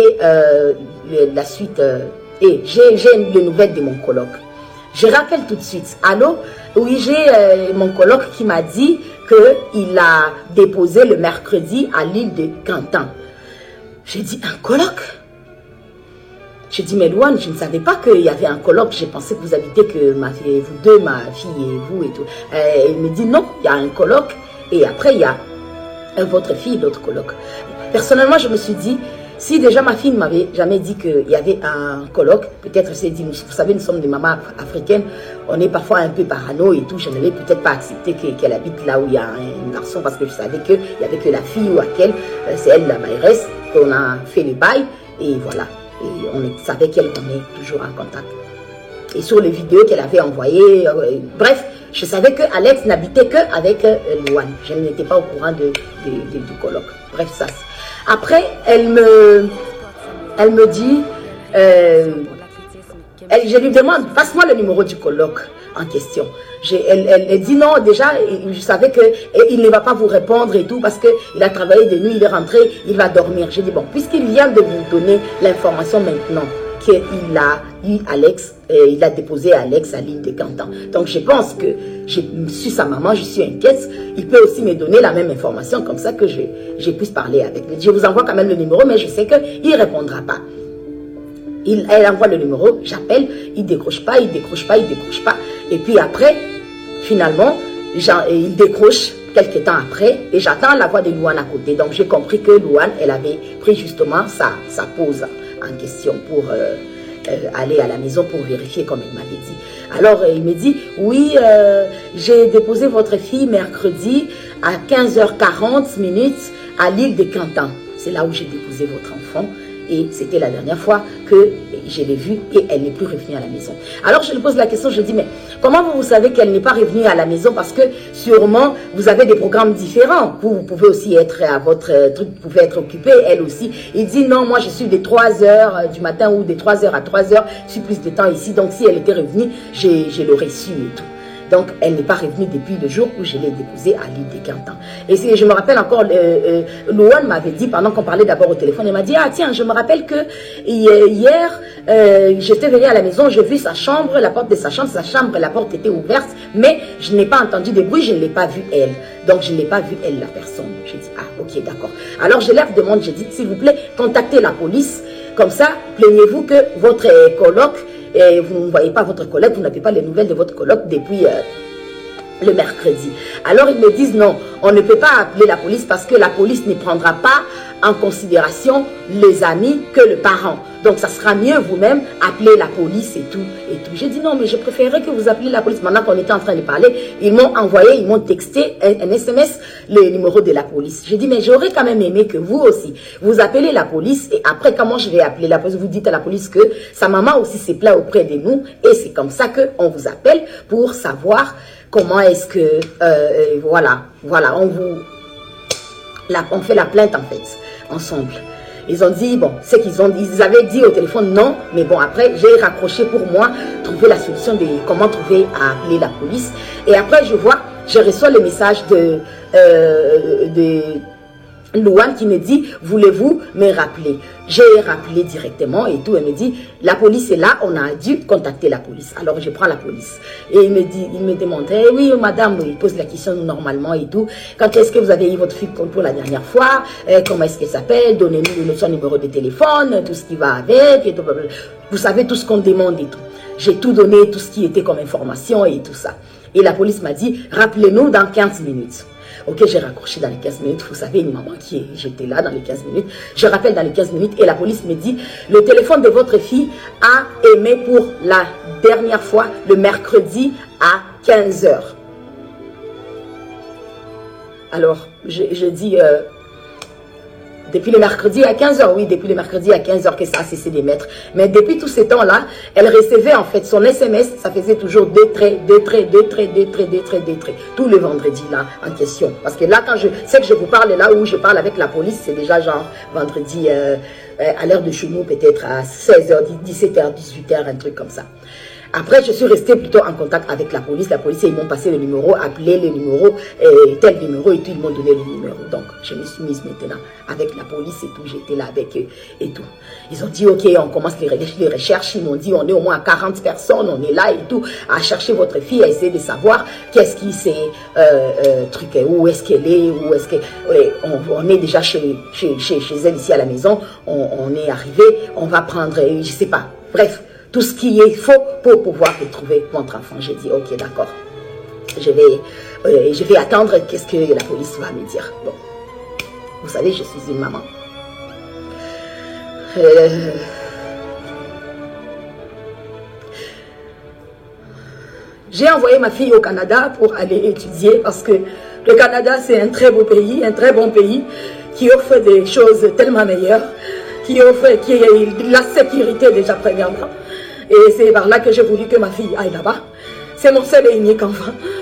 la suite... Et j'ai le nouvelle de mon coloc. Je rappelle tout de suite. Allô? Oui, j'ai mon coloc qui m'a dit qu'il a déposé le mercredi à l'île de Cantan. J'ai dit, un coloc? J'ai dit, mais Louane, je ne savais pas qu'il y avait un coloc. J'ai pensé que vous habitez que vous deux, ma fille et vous et tout. Elle me dit, non, il y a un coloc. Et après, il y a votre fille, l'autre coloc. Personnellement, je me suis dit, si déjà ma fille ne m'avait jamais dit qu'il y avait un colloque, peut-être elle s'est dit, vous savez, nous sommes des mamans africaines, on est parfois un peu parano et tout, je n'avais peut-être pas accepté qu'elle habite là où il y a un garçon parce que je savais qu'il n'y avait que la fille ou laquelle, c'est elle la mairesse, qu'on a fait le bail et voilà. Et on savait qu'elle est toujours en contact. Et sur les vidéos qu'elle avait envoyées, bref, Je savais que Alex n'habitait qu'avec Louane. Je n'étais pas au courant du colloque. Bref, ça. Après, elle me dit, je lui demande, passe-moi le numéro du colloque en question. Elle dit non, déjà, je savais qu'il ne va pas vous répondre et tout, parce qu'il a travaillé de nuit, il est rentré, il va dormir. J'ai dit, bon, puisqu'il vient de vous donner l'information maintenant, qu'il a eu Alex, il a déposé Alex à l'île de Cantan. Donc je pense que je suis sa maman, je suis inquiète. Il peut aussi me donner la même information, comme ça que je puisse parler avec lui. Je vous envoie quand même le numéro, mais je sais qu'il ne répondra pas. Elle envoie le numéro, j'appelle, il décroche pas. Et puis après, finalement, il décroche quelques temps après et j'attends la voix de Louane à côté. Donc j'ai compris que Louane, elle avait pris justement sa pause en question pour aller à la maison pour vérifier comme elle m'avait dit. Alors il me dit, oui, j'ai déposé votre fille mercredi à 15h40 à l'île de Cantan. C'est là où j'ai déposé votre enfant. Et c'était la dernière fois que je l'ai vue et elle n'est plus revenue à la maison. Alors je lui pose la question, je dis, mais comment vous savez qu'elle n'est pas revenue à la maison? Parce que sûrement vous avez des programmes différents. Vous pouvez aussi être à votre truc, vous pouvez être occupé, elle aussi. Il dit, non, moi je suis de 3h du matin ou de 3h à 3h, je suis plus de temps ici. Donc si elle était revenue, je l'aurais su et tout. Donc, elle n'est pas revenue depuis le jour où je l'ai déposée à l'île de Cantan. Et je me rappelle encore, Louane m'avait dit, pendant qu'on parlait d'abord au téléphone, elle m'a dit, ah tiens, je me rappelle que hier, j'étais venue à la maison, j'ai vu sa chambre, la porte de sa chambre, la porte était ouverte, mais je n'ai pas entendu de bruit, je ne l'ai pas vue elle. Donc, je ne l'ai pas vue elle, la personne. J'ai dit, ah ok, d'accord. Alors, je leur demande, j'ai dit, s'il vous plaît, contactez la police. Comme ça, plaignez-vous que votre colloque, et vous ne voyez pas votre collègue, vous n'avez pas les nouvelles de votre colloque depuis le mercredi. Alors ils me disent non, on ne peut pas appeler la police parce que la police ne prendra pas en considération les amis que le parent. Donc ça sera mieux vous-même appeler la police et tout. J'ai dit non, mais je préférerais que vous appeliez la police. Maintenant qu'on était en train de parler, ils m'ont envoyé, ils m'ont texté un SMS, le numéro de la police. J'ai dit mais j'aurais quand même aimé que vous aussi, vous appelez la police et après comment je vais appeler la police? Vous dites à la police que sa maman aussi s'est plaint auprès de nous et c'est comme ça qu'on vous appelle pour savoir comment est-ce que, voilà, on fait la plainte en fait, ensemble. Ils ont dit, bon, ils avaient dit au téléphone non, mais bon, après, j'ai raccroché pour moi, trouver la solution de comment trouver à appeler la police. Et après, je reçois le message de Louane qui me dit, voulez-vous me rappeler? J'ai rappelé directement et tout. Elle me dit, la police est là, on a dû contacter la police. Alors je prends la police. Et il me demande, oui madame, il pose la question normalement et tout. Quand est-ce que vous avez eu votre fille pour la dernière fois? Comment est-ce qu'elle s'appelle? Donnez-nous son numéro de téléphone, tout ce qui va avec. Et tout. Vous savez tout ce qu'on demande et tout. J'ai tout donné, tout ce qui était comme information et tout ça. Et la police m'a dit, rappelez-nous dans 15 minutes. Ok, j'ai raccroché dans les 15 minutes. Vous savez, une maman j'étais là dans les 15 minutes. Je rappelle dans les 15 minutes et la police me dit, le téléphone de votre fille a émis pour la dernière fois le mercredi à 15h. Alors, je dis, depuis le mercredi à 15h, oui, depuis le mercredi à 15h que ça a cessé d'émettre. Mais depuis tous ces temps-là, elle recevait en fait son SMS, ça faisait toujours deux traits, tout le vendredi là, en question. Parce que là, quand je sais que je vous parle là où je parle avec la police, c'est déjà genre vendredi à l'heure de chez nous, peut-être à 16h, 17h, 18h, un truc comme ça. Après, je suis restée plutôt en contact avec la police. La police, ils m'ont passé le numéro, appelé le numéro, tel numéro et tout, ils m'ont donné le numéro. Donc, je me suis mise maintenant avec la police et tout. J'étais là avec eux et tout. Ils ont dit, ok, on commence les recherches. Ils m'ont dit, on est au moins à 40 personnes, on est là et tout, à chercher votre fille, à essayer de savoir qu'est-ce qui s'est où est-ce qu'elle est, où est-ce que... on est déjà chez elle ici à la maison. On est arrivé, on va prendre, je sais pas, bref. Tout ce qui est faux pour pouvoir retrouver votre enfant. J'ai dit, ok, d'accord. Je vais attendre qu'est-ce que la police va me dire. Bon, vous savez, je suis une maman. J'ai envoyé ma fille au Canada pour aller étudier parce que le Canada, c'est un très beau pays, un très bon pays qui offre des choses tellement meilleures, qui a la sécurité déjà premièrement. Et c'est par là que j'ai voulu que ma fille aille là-bas. C'est mon seul et unique enfant.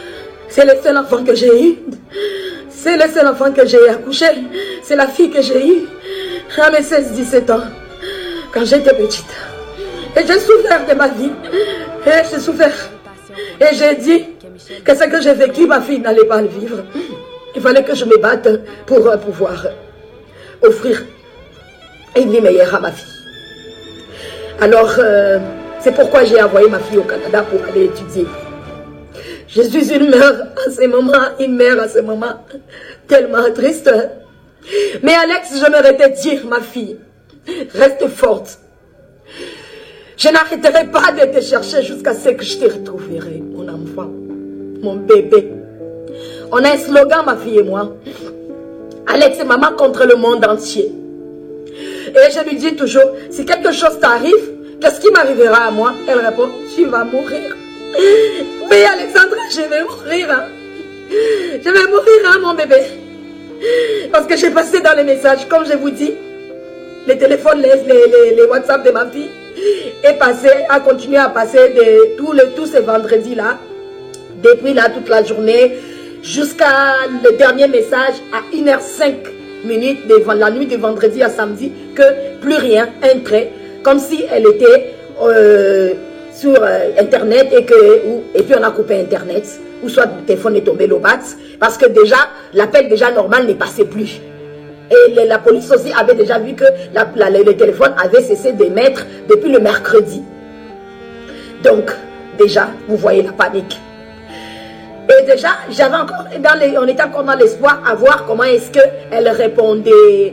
C'est le seul enfant que j'ai eu. C'est le seul enfant que j'ai accouché. C'est la fille que j'ai eue à mes 16-17 ans, quand j'étais petite. Et j'ai souffert de ma vie. Et j'ai souffert. Et j'ai dit que ce que j'ai vécu, ma fille n'allait pas le vivre. Il fallait que je me batte pour pouvoir offrir une vie meilleure à ma fille. Alors, c'est pourquoi j'ai envoyé ma fille au Canada pour aller étudier. Je suis une mère à ce moment, tellement triste. Mais Alex, je m'aurais te dire, ma fille, reste forte. Je n'arrêterai pas de te chercher jusqu'à ce que je te retrouverai, mon enfant, mon bébé. On a un slogan, ma fille et moi. Alex et maman contre le monde entier. Et je lui dis toujours, si quelque chose t'arrive, qu'est-ce qui m'arrivera à moi? Elle répond, tu vas mourir. Oui, Alexandra, je vais mourir. Hein. Je vais mourir, hein, mon bébé. Parce que j'ai passé dans les messages, comme je vous dis, les téléphones, les WhatsApp de ma fille, a continué à passer tous ces vendredis-là, depuis là toute la journée, jusqu'à le dernier message à 1h05 la nuit de vendredi à samedi, que plus rien entrait, comme si elle était sur Internet et puis on a coupé Internet, ou soit le téléphone est tombé l'eau batte, parce que déjà, l'appel déjà normal ne passait plus. Et la police aussi avait déjà vu que le téléphone avait cessé d'émettre depuis le mercredi. Donc, déjà, vous voyez la panique. Et déjà, on était encore dans l'espoir à voir comment est-ce qu'elle répondait,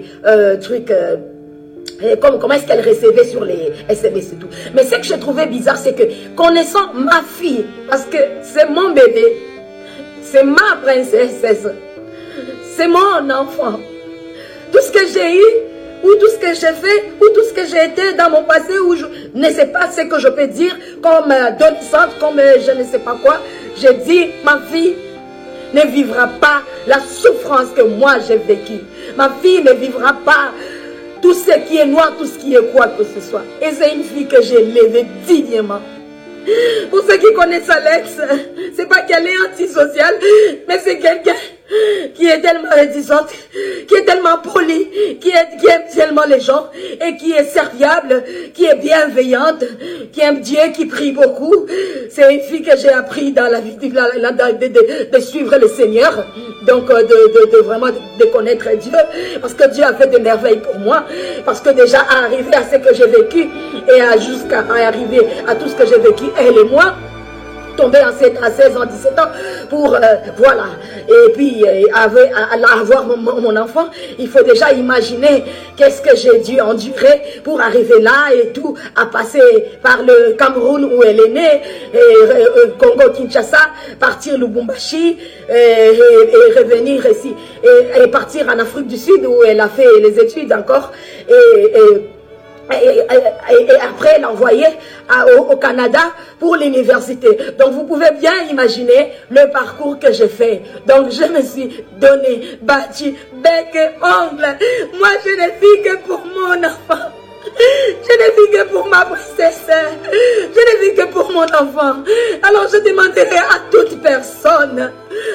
comment est-ce qu'elle recevait sur les SMS et tout. Mais ce que je trouvais bizarre, c'est que connaissant ma fille, parce que c'est mon bébé, c'est ma princesse, c'est mon enfant, tout ce que j'ai eu, ou tout ce que j'ai fait, ou tout ce que j'ai été dans mon passé, où je ne sais pas ce que je peux dire comme adolescente, comme je ne sais pas quoi, je dis, ma fille ne vivra pas la souffrance que moi j'ai vécue. Ma fille ne vivra pas tout ce qui est noir, tout ce qui est quoi que ce soit. Et c'est une fille que j'ai élevée dignement. Pour ceux qui connaissent Alex, c'est pas qu'elle est antisociale, mais c'est quelqu'un qui est tellement réticente, qui est tellement polie, qui aime tellement les gens, et qui est serviable, qui est bienveillante, qui aime Dieu, qui prie beaucoup. C'est une fille que j'ai appris dans la vie de suivre le Seigneur, donc de vraiment de connaître Dieu, parce que Dieu a fait des merveilles pour moi, parce que déjà à arriver à ce que j'ai vécu, et jusqu'à arriver à tout ce que j'ai vécu, elle et moi, tomber enceinte à 16 ans, 17 ans, pour, voilà, et puis avoir mon enfant, il faut déjà imaginer qu'est-ce que j'ai dû endurer pour arriver là et tout, à passer par le Cameroun où elle est née, et Congo-Kinshasa, partir Lubumbashi, et revenir ici, et partir en Afrique du Sud où elle a fait les études encore, et après l'envoyer au Canada pour l'université. Donc vous pouvez bien imaginer le parcours que j'ai fait. Donc je me suis donné, battu, bec et ongle. Moi je ne vis que pour mon enfant. Je ne vis que pour ma princesse. Je ne vis que pour mon enfant. Alors je demanderai à toute personne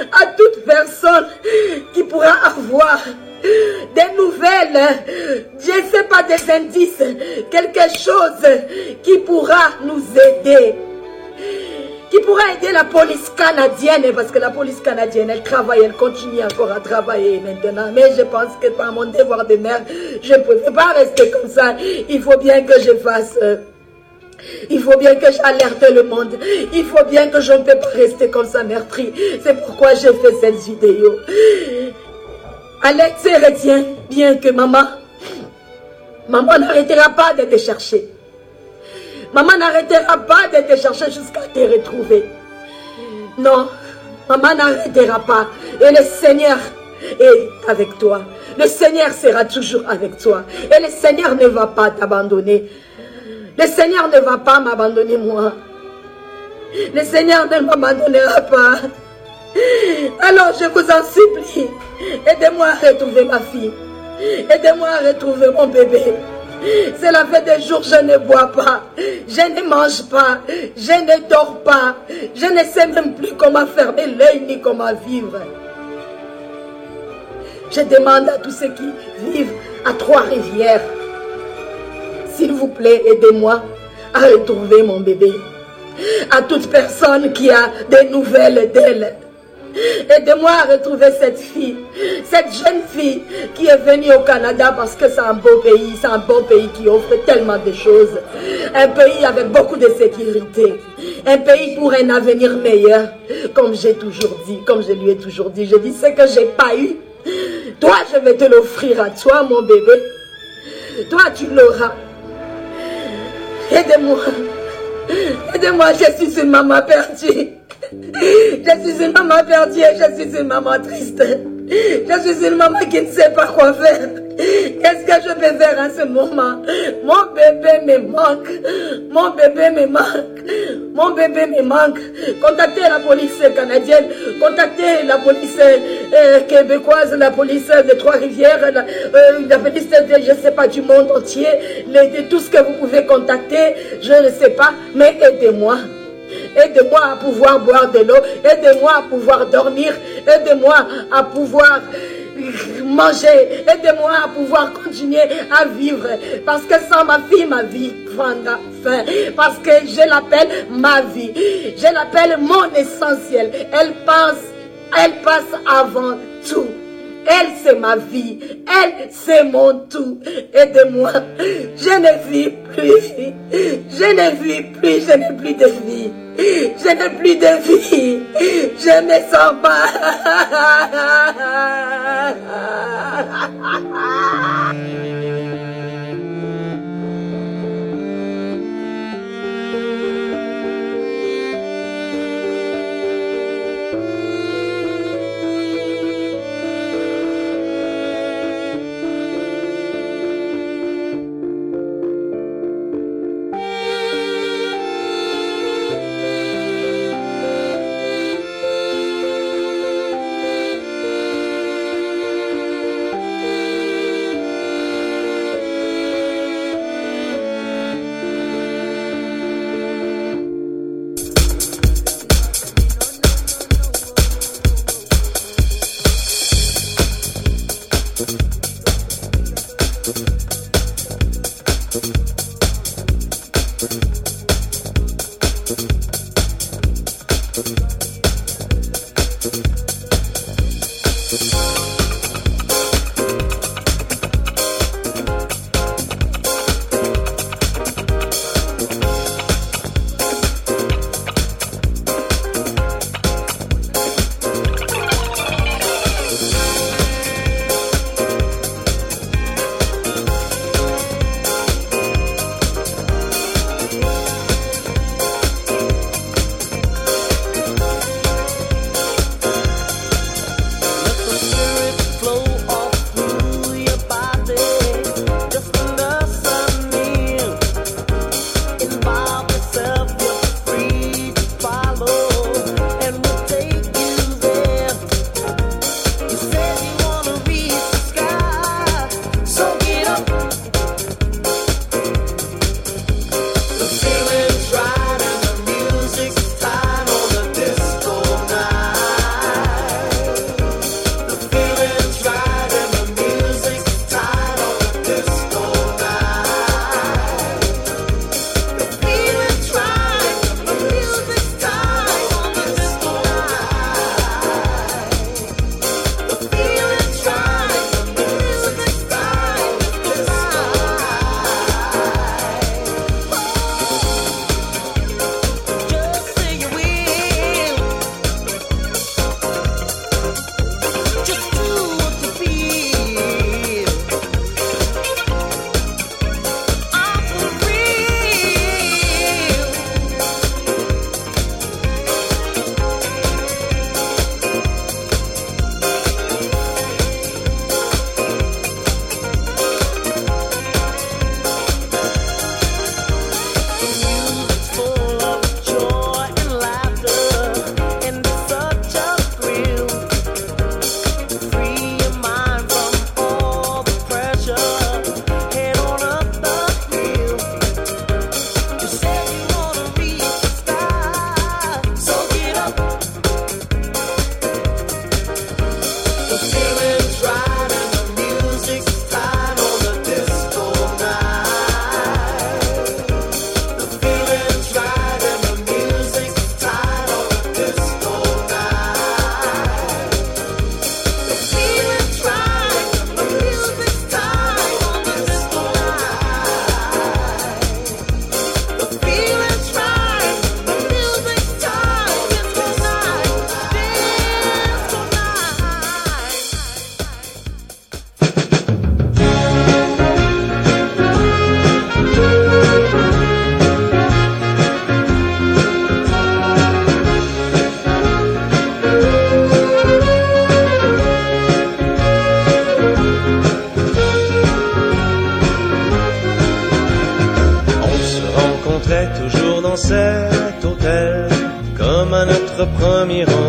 qui pourra avoir des nouvelles, je ne sais pas, des indices, quelque chose qui pourra nous aider, qui pourra aider la police canadienne, parce que la police canadienne, elle travaille, elle continue encore à travailler maintenant, mais je pense que par mon devoir de mère, je ne peux pas rester comme ça. Il faut bien que je fasse, il faut bien que j'alerte le monde, il faut bien que je ne peux pas rester comme ça meurtri. C'est pourquoi j'ai fait cette vidéo. Alex, retiens bien que maman n'arrêtera pas de te chercher. Maman n'arrêtera pas de te chercher jusqu'à te retrouver. Non, maman n'arrêtera pas. Et le Seigneur est avec toi. Le Seigneur sera toujours avec toi. Et le Seigneur ne va pas t'abandonner. Le Seigneur ne va pas m'abandonner moi. Le Seigneur ne m'abandonnera pas. Alors je vous en supplie, aidez-moi à retrouver ma fille, aidez-moi à retrouver mon bébé, C'est la fait des jours, je ne bois pas, je ne mange pas, je ne dors pas, je ne sais même plus comment fermer l'œil ni comment vivre. Je demande à tous ceux qui vivent à Trois-Rivières, s'il vous plaît, aidez-moi à retrouver mon bébé. À toute personne qui a des nouvelles d'elle, aidez-moi à retrouver cette fille, cette jeune fille qui est venue au Canada parce que c'est un beau pays, c'est un beau pays qui offre tellement de choses. Un pays avec beaucoup de sécurité, un pays pour un avenir meilleur. Comme j'ai toujours dit, comme je lui ai toujours dit, je dis ce que j'ai pas eu. Toi, je vais te l'offrir à toi, mon bébé. Toi, tu l'auras. Aidez-moi. Aidez-moi, je suis une maman perdue. Je suis une maman perdue et je suis une maman triste. Je suis une maman qui ne sait pas quoi faire. Qu'est-ce que je peux faire en ce moment? Mon bébé me manque. Mon bébé me manque. Mon bébé me manque. Contactez la police canadienne. Contactez la police québécoise, la police de Trois-Rivières, la police de, je ne sais pas, du monde entier. Tout ce que vous pouvez contacter, je ne sais pas, mais aidez-moi. Aidez-moi à pouvoir boire de l'eau. Aidez-moi à pouvoir dormir. Aidez-moi à pouvoir manger. Aidez-moi à pouvoir continuer à vivre. Parce que sans ma fille, ma vie prendra fin. Parce que je l'appelle ma vie. Je l'appelle mon essentiel. Elle passe avant tout. Elle, c'est ma vie. Elle, c'est mon tout. Aidez-moi. Je ne vis plus. Je ne vis plus. Je n'ai plus de vie. Je n'ai plus de vie. Je ne sens pas.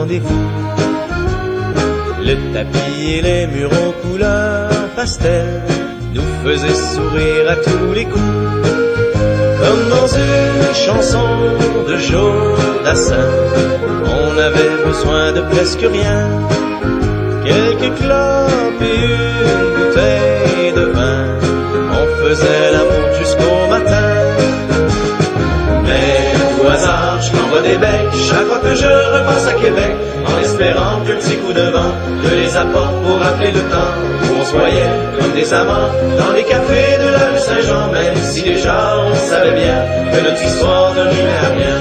rendez-vous. Le tapis et les murs en couleur pastel nous faisaient sourire à tous les coups. Comme dans une chanson de Joe Dassin, on avait besoin de presque rien, quelques clopes et une bouteille de vin. On faisait l'amour jusqu'au matin. Mais au hasard, je m'envoie des becs chaque fois que je repasse à Québec, en espérant qu'un petit coup de vent me les apporte pour rappeler le temps où on se voyait comme des amants dans les cafés de la rue Saint-Jean, même si déjà on savait bien que notre histoire ne rimait à rien.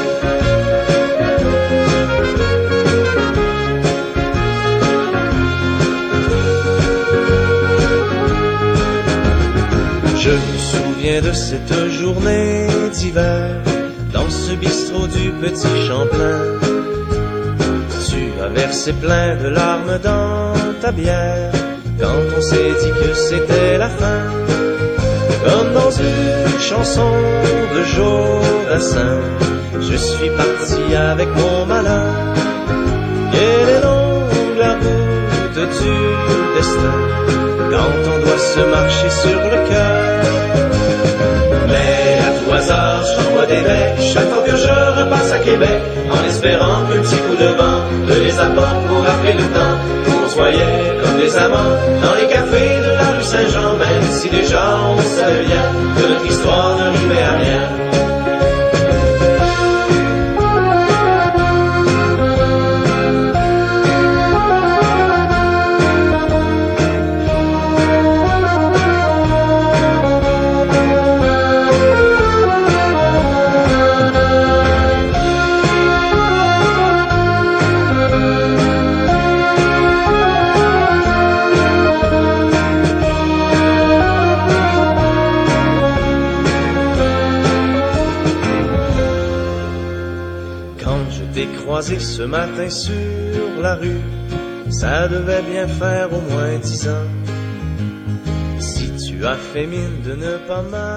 Je me souviens de cette journée d'hiver dans ce bistrot du Petit Champlain. Tu as versé plein de larmes dans ta bière quand on s'est dit que c'était la fin. Comme dans une chanson de Joe Dassin, je suis parti avec mon malin. Quelle est longue la route du destin quand on doit se marcher sur le cœur. Mais à tout hasard, je t'envoie des becs chaque fois que je repasse à Québec, en espérant qu'un petit coup de vent me les apporte pour rappeler le temps où on se voyait comme des amants dans les cafés de la rue Saint-Jean, même si déjà on savait bien que notre histoire ne rimait à rien. Croisé ce matin sur la rue, ça devait bien faire au moins 10 ans. Si tu as fait mine de ne pas m'avoir.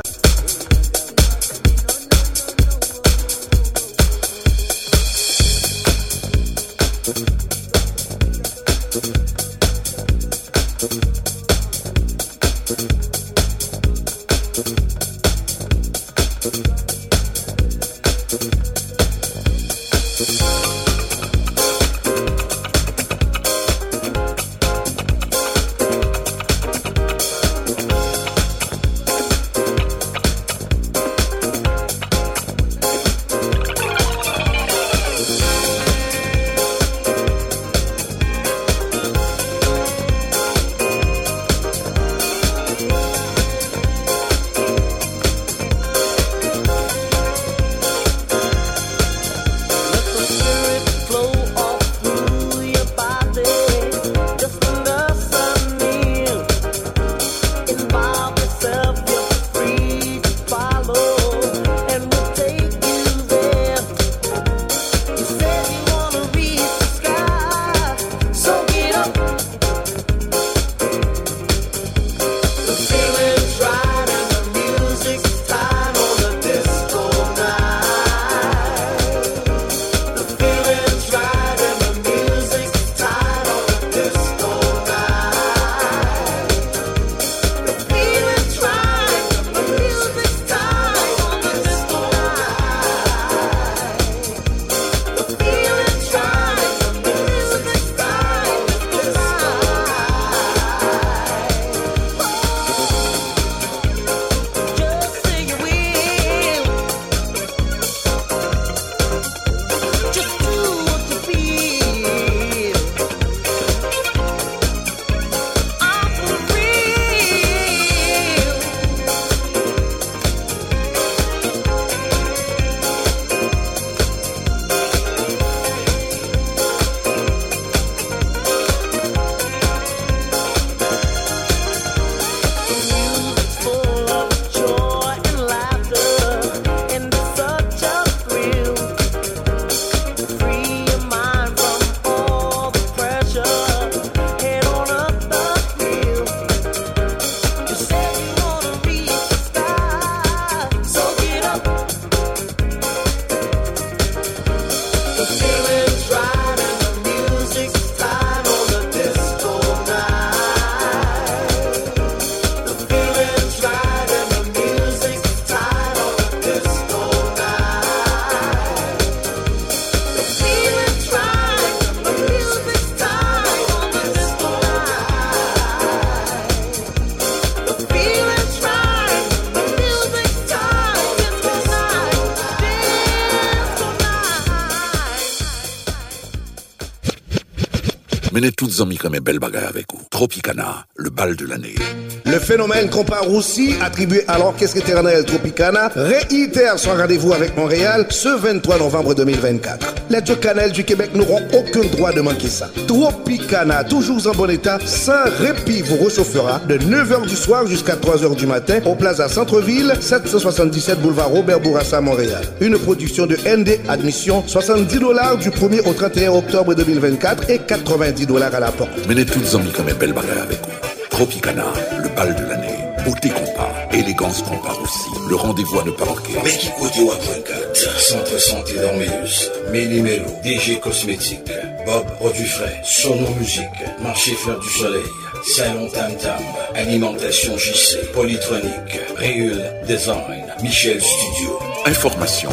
Menez toutes amis comme un bel bagage avec vous. Tropicana, le bal de l'année.
Le phénomène Compas Roussi, attribué à l'Orchestre éternel Tropicana, réitère son rendez-vous avec Montréal ce 23 novembre 2024. Les deux canals du Québec n'auront aucun droit de manquer ça. Tropicana, toujours en bon état, sans répit, vous réchauffera de 9h du soir jusqu'à 3h du matin au Plaza Centre-Ville, 777 boulevard Robert Bourassa, Montréal. Une production de ND Admission, $70 du 1er au 31 octobre 2024 et $90 à la porte.
Menez toutes amis comme un bel bagage avec vous. Tropicana, le bal de l'année. Beauté Compas, élégance Compas aussi. Le rendez-vous à ne pas manquer.
Meki Côté 24, Centre Santé d'Orméus, Méli-Mélo, DG Cosmétique, Bob Produfray, Sono Musique, Marché Fleur du Soleil, Salon Tam Tam, Alimentation JC, Polytronique, Réul Design, Michel Studio.
Information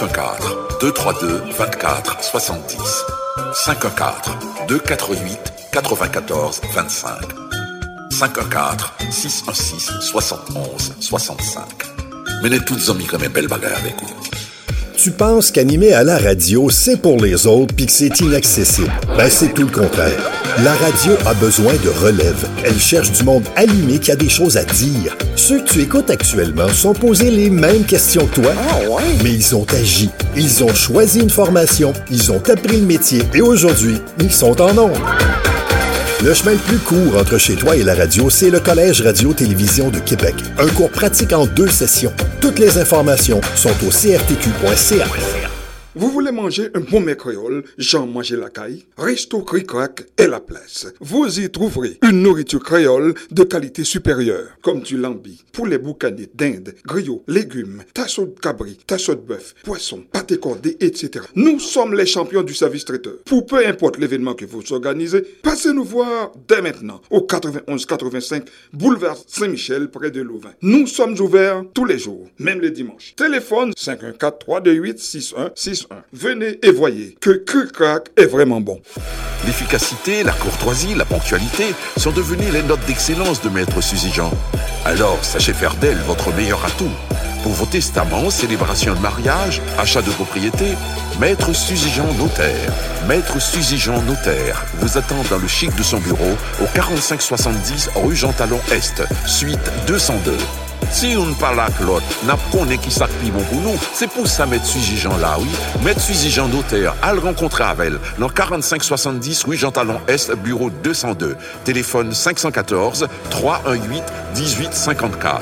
514-232-24-70. 514-248-94-25. 514-616-71-65. Menez toutes amis comme un bel bagage avec vous.
Tu penses qu'animer à la radio, c'est pour les autres puis que c'est inaccessible. Ben, c'est tout le contraire. La radio a besoin de relève. Elle cherche du monde allumé qui a des choses à dire. Ceux que tu écoutes actuellement sont posés les mêmes questions que toi. Mais ils ont agi. Ils ont choisi une formation. Ils ont appris le métier. Et aujourd'hui, ils sont en ondes. Le chemin le plus court entre chez toi et la radio, c'est le Collège Radio-Télévision de Québec. Un cours pratique en 2 sessions. Toutes les informations sont au crtq.ca.
Vous voulez manger un bon mets créole, Jean Manger la caille, Resto Cric-Crac et la place. Vous y trouverez une nourriture créole de qualité supérieure, comme du lambi, poulet boucané, dinde, griots, légumes, tasseau de cabri, tasseau de bœuf, poisson, pâté cordé, etc. Nous sommes les champions du service traiteur. Pour peu importe l'événement que vous organisez, passez nous voir dès maintenant au 91-85 boulevard Saint-Michel près de Louvain. Nous sommes ouverts tous les jours, même les dimanches. Téléphone 514-328-6161. Venez et voyez que Cric-Crac est vraiment bon.
L'efficacité, la courtoisie, la ponctualité sont devenues les notes d'excellence de Maître Suzy Jean. Alors, sachez faire d'elle votre meilleur atout. Pour vos testaments, célébrations de mariage, achat de propriété, Maître Suzy Jean Notaire. Maître Suzy Jean Notaire vous attend dans le chic de son bureau au 4570 rue Jean Talon Est, suite 202. Si on ne parle à l'autre, n'a pas qui s'active bon pour nous. C'est pour ça Maître Suzy Jean là, oui. Maître Suzy Jean Notaire, à le rencontrer avec elle, dans 4570 rue Jean Talon Est, bureau 202. Téléphone 514-318-1854.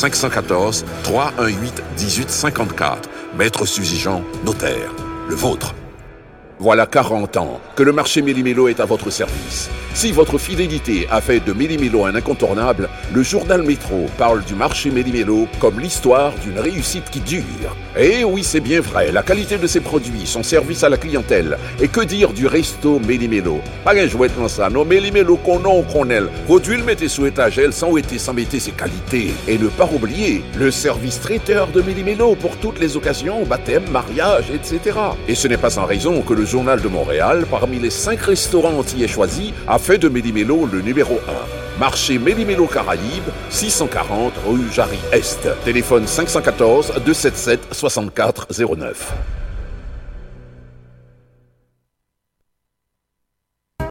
514-318-1854. Maître Suzy Jean Notaire, le vôtre. Voilà 40 ans que le marché Méli-Mélo est à votre service. Si votre fidélité a fait de Méli-Mélo un incontournable, le journal Métro parle du marché Méli-Mélo comme l'histoire d'une réussite qui dure. Et oui, c'est bien vrai, la qualité de ses produits, son service à la clientèle. Et que dire du resto Méli-Mélo? Pas un jouet dans ça, non, Méli-Mélo qu'on elle. Produit le mettez sous étagère sans mettre ses qualités. Et ne pas oublier le service traiteur de Méli-Mélo pour toutes les occasions, baptême, mariage, etc. Et ce n'est pas sans raison que le Journal de Montréal, parmi les 5 restaurants antillais choisis, a fait de Méli-Mélo le numéro 1. Marché Méli-Mélo Caraïbes, 640 rue Jarry Est. Téléphone 514-277-6409.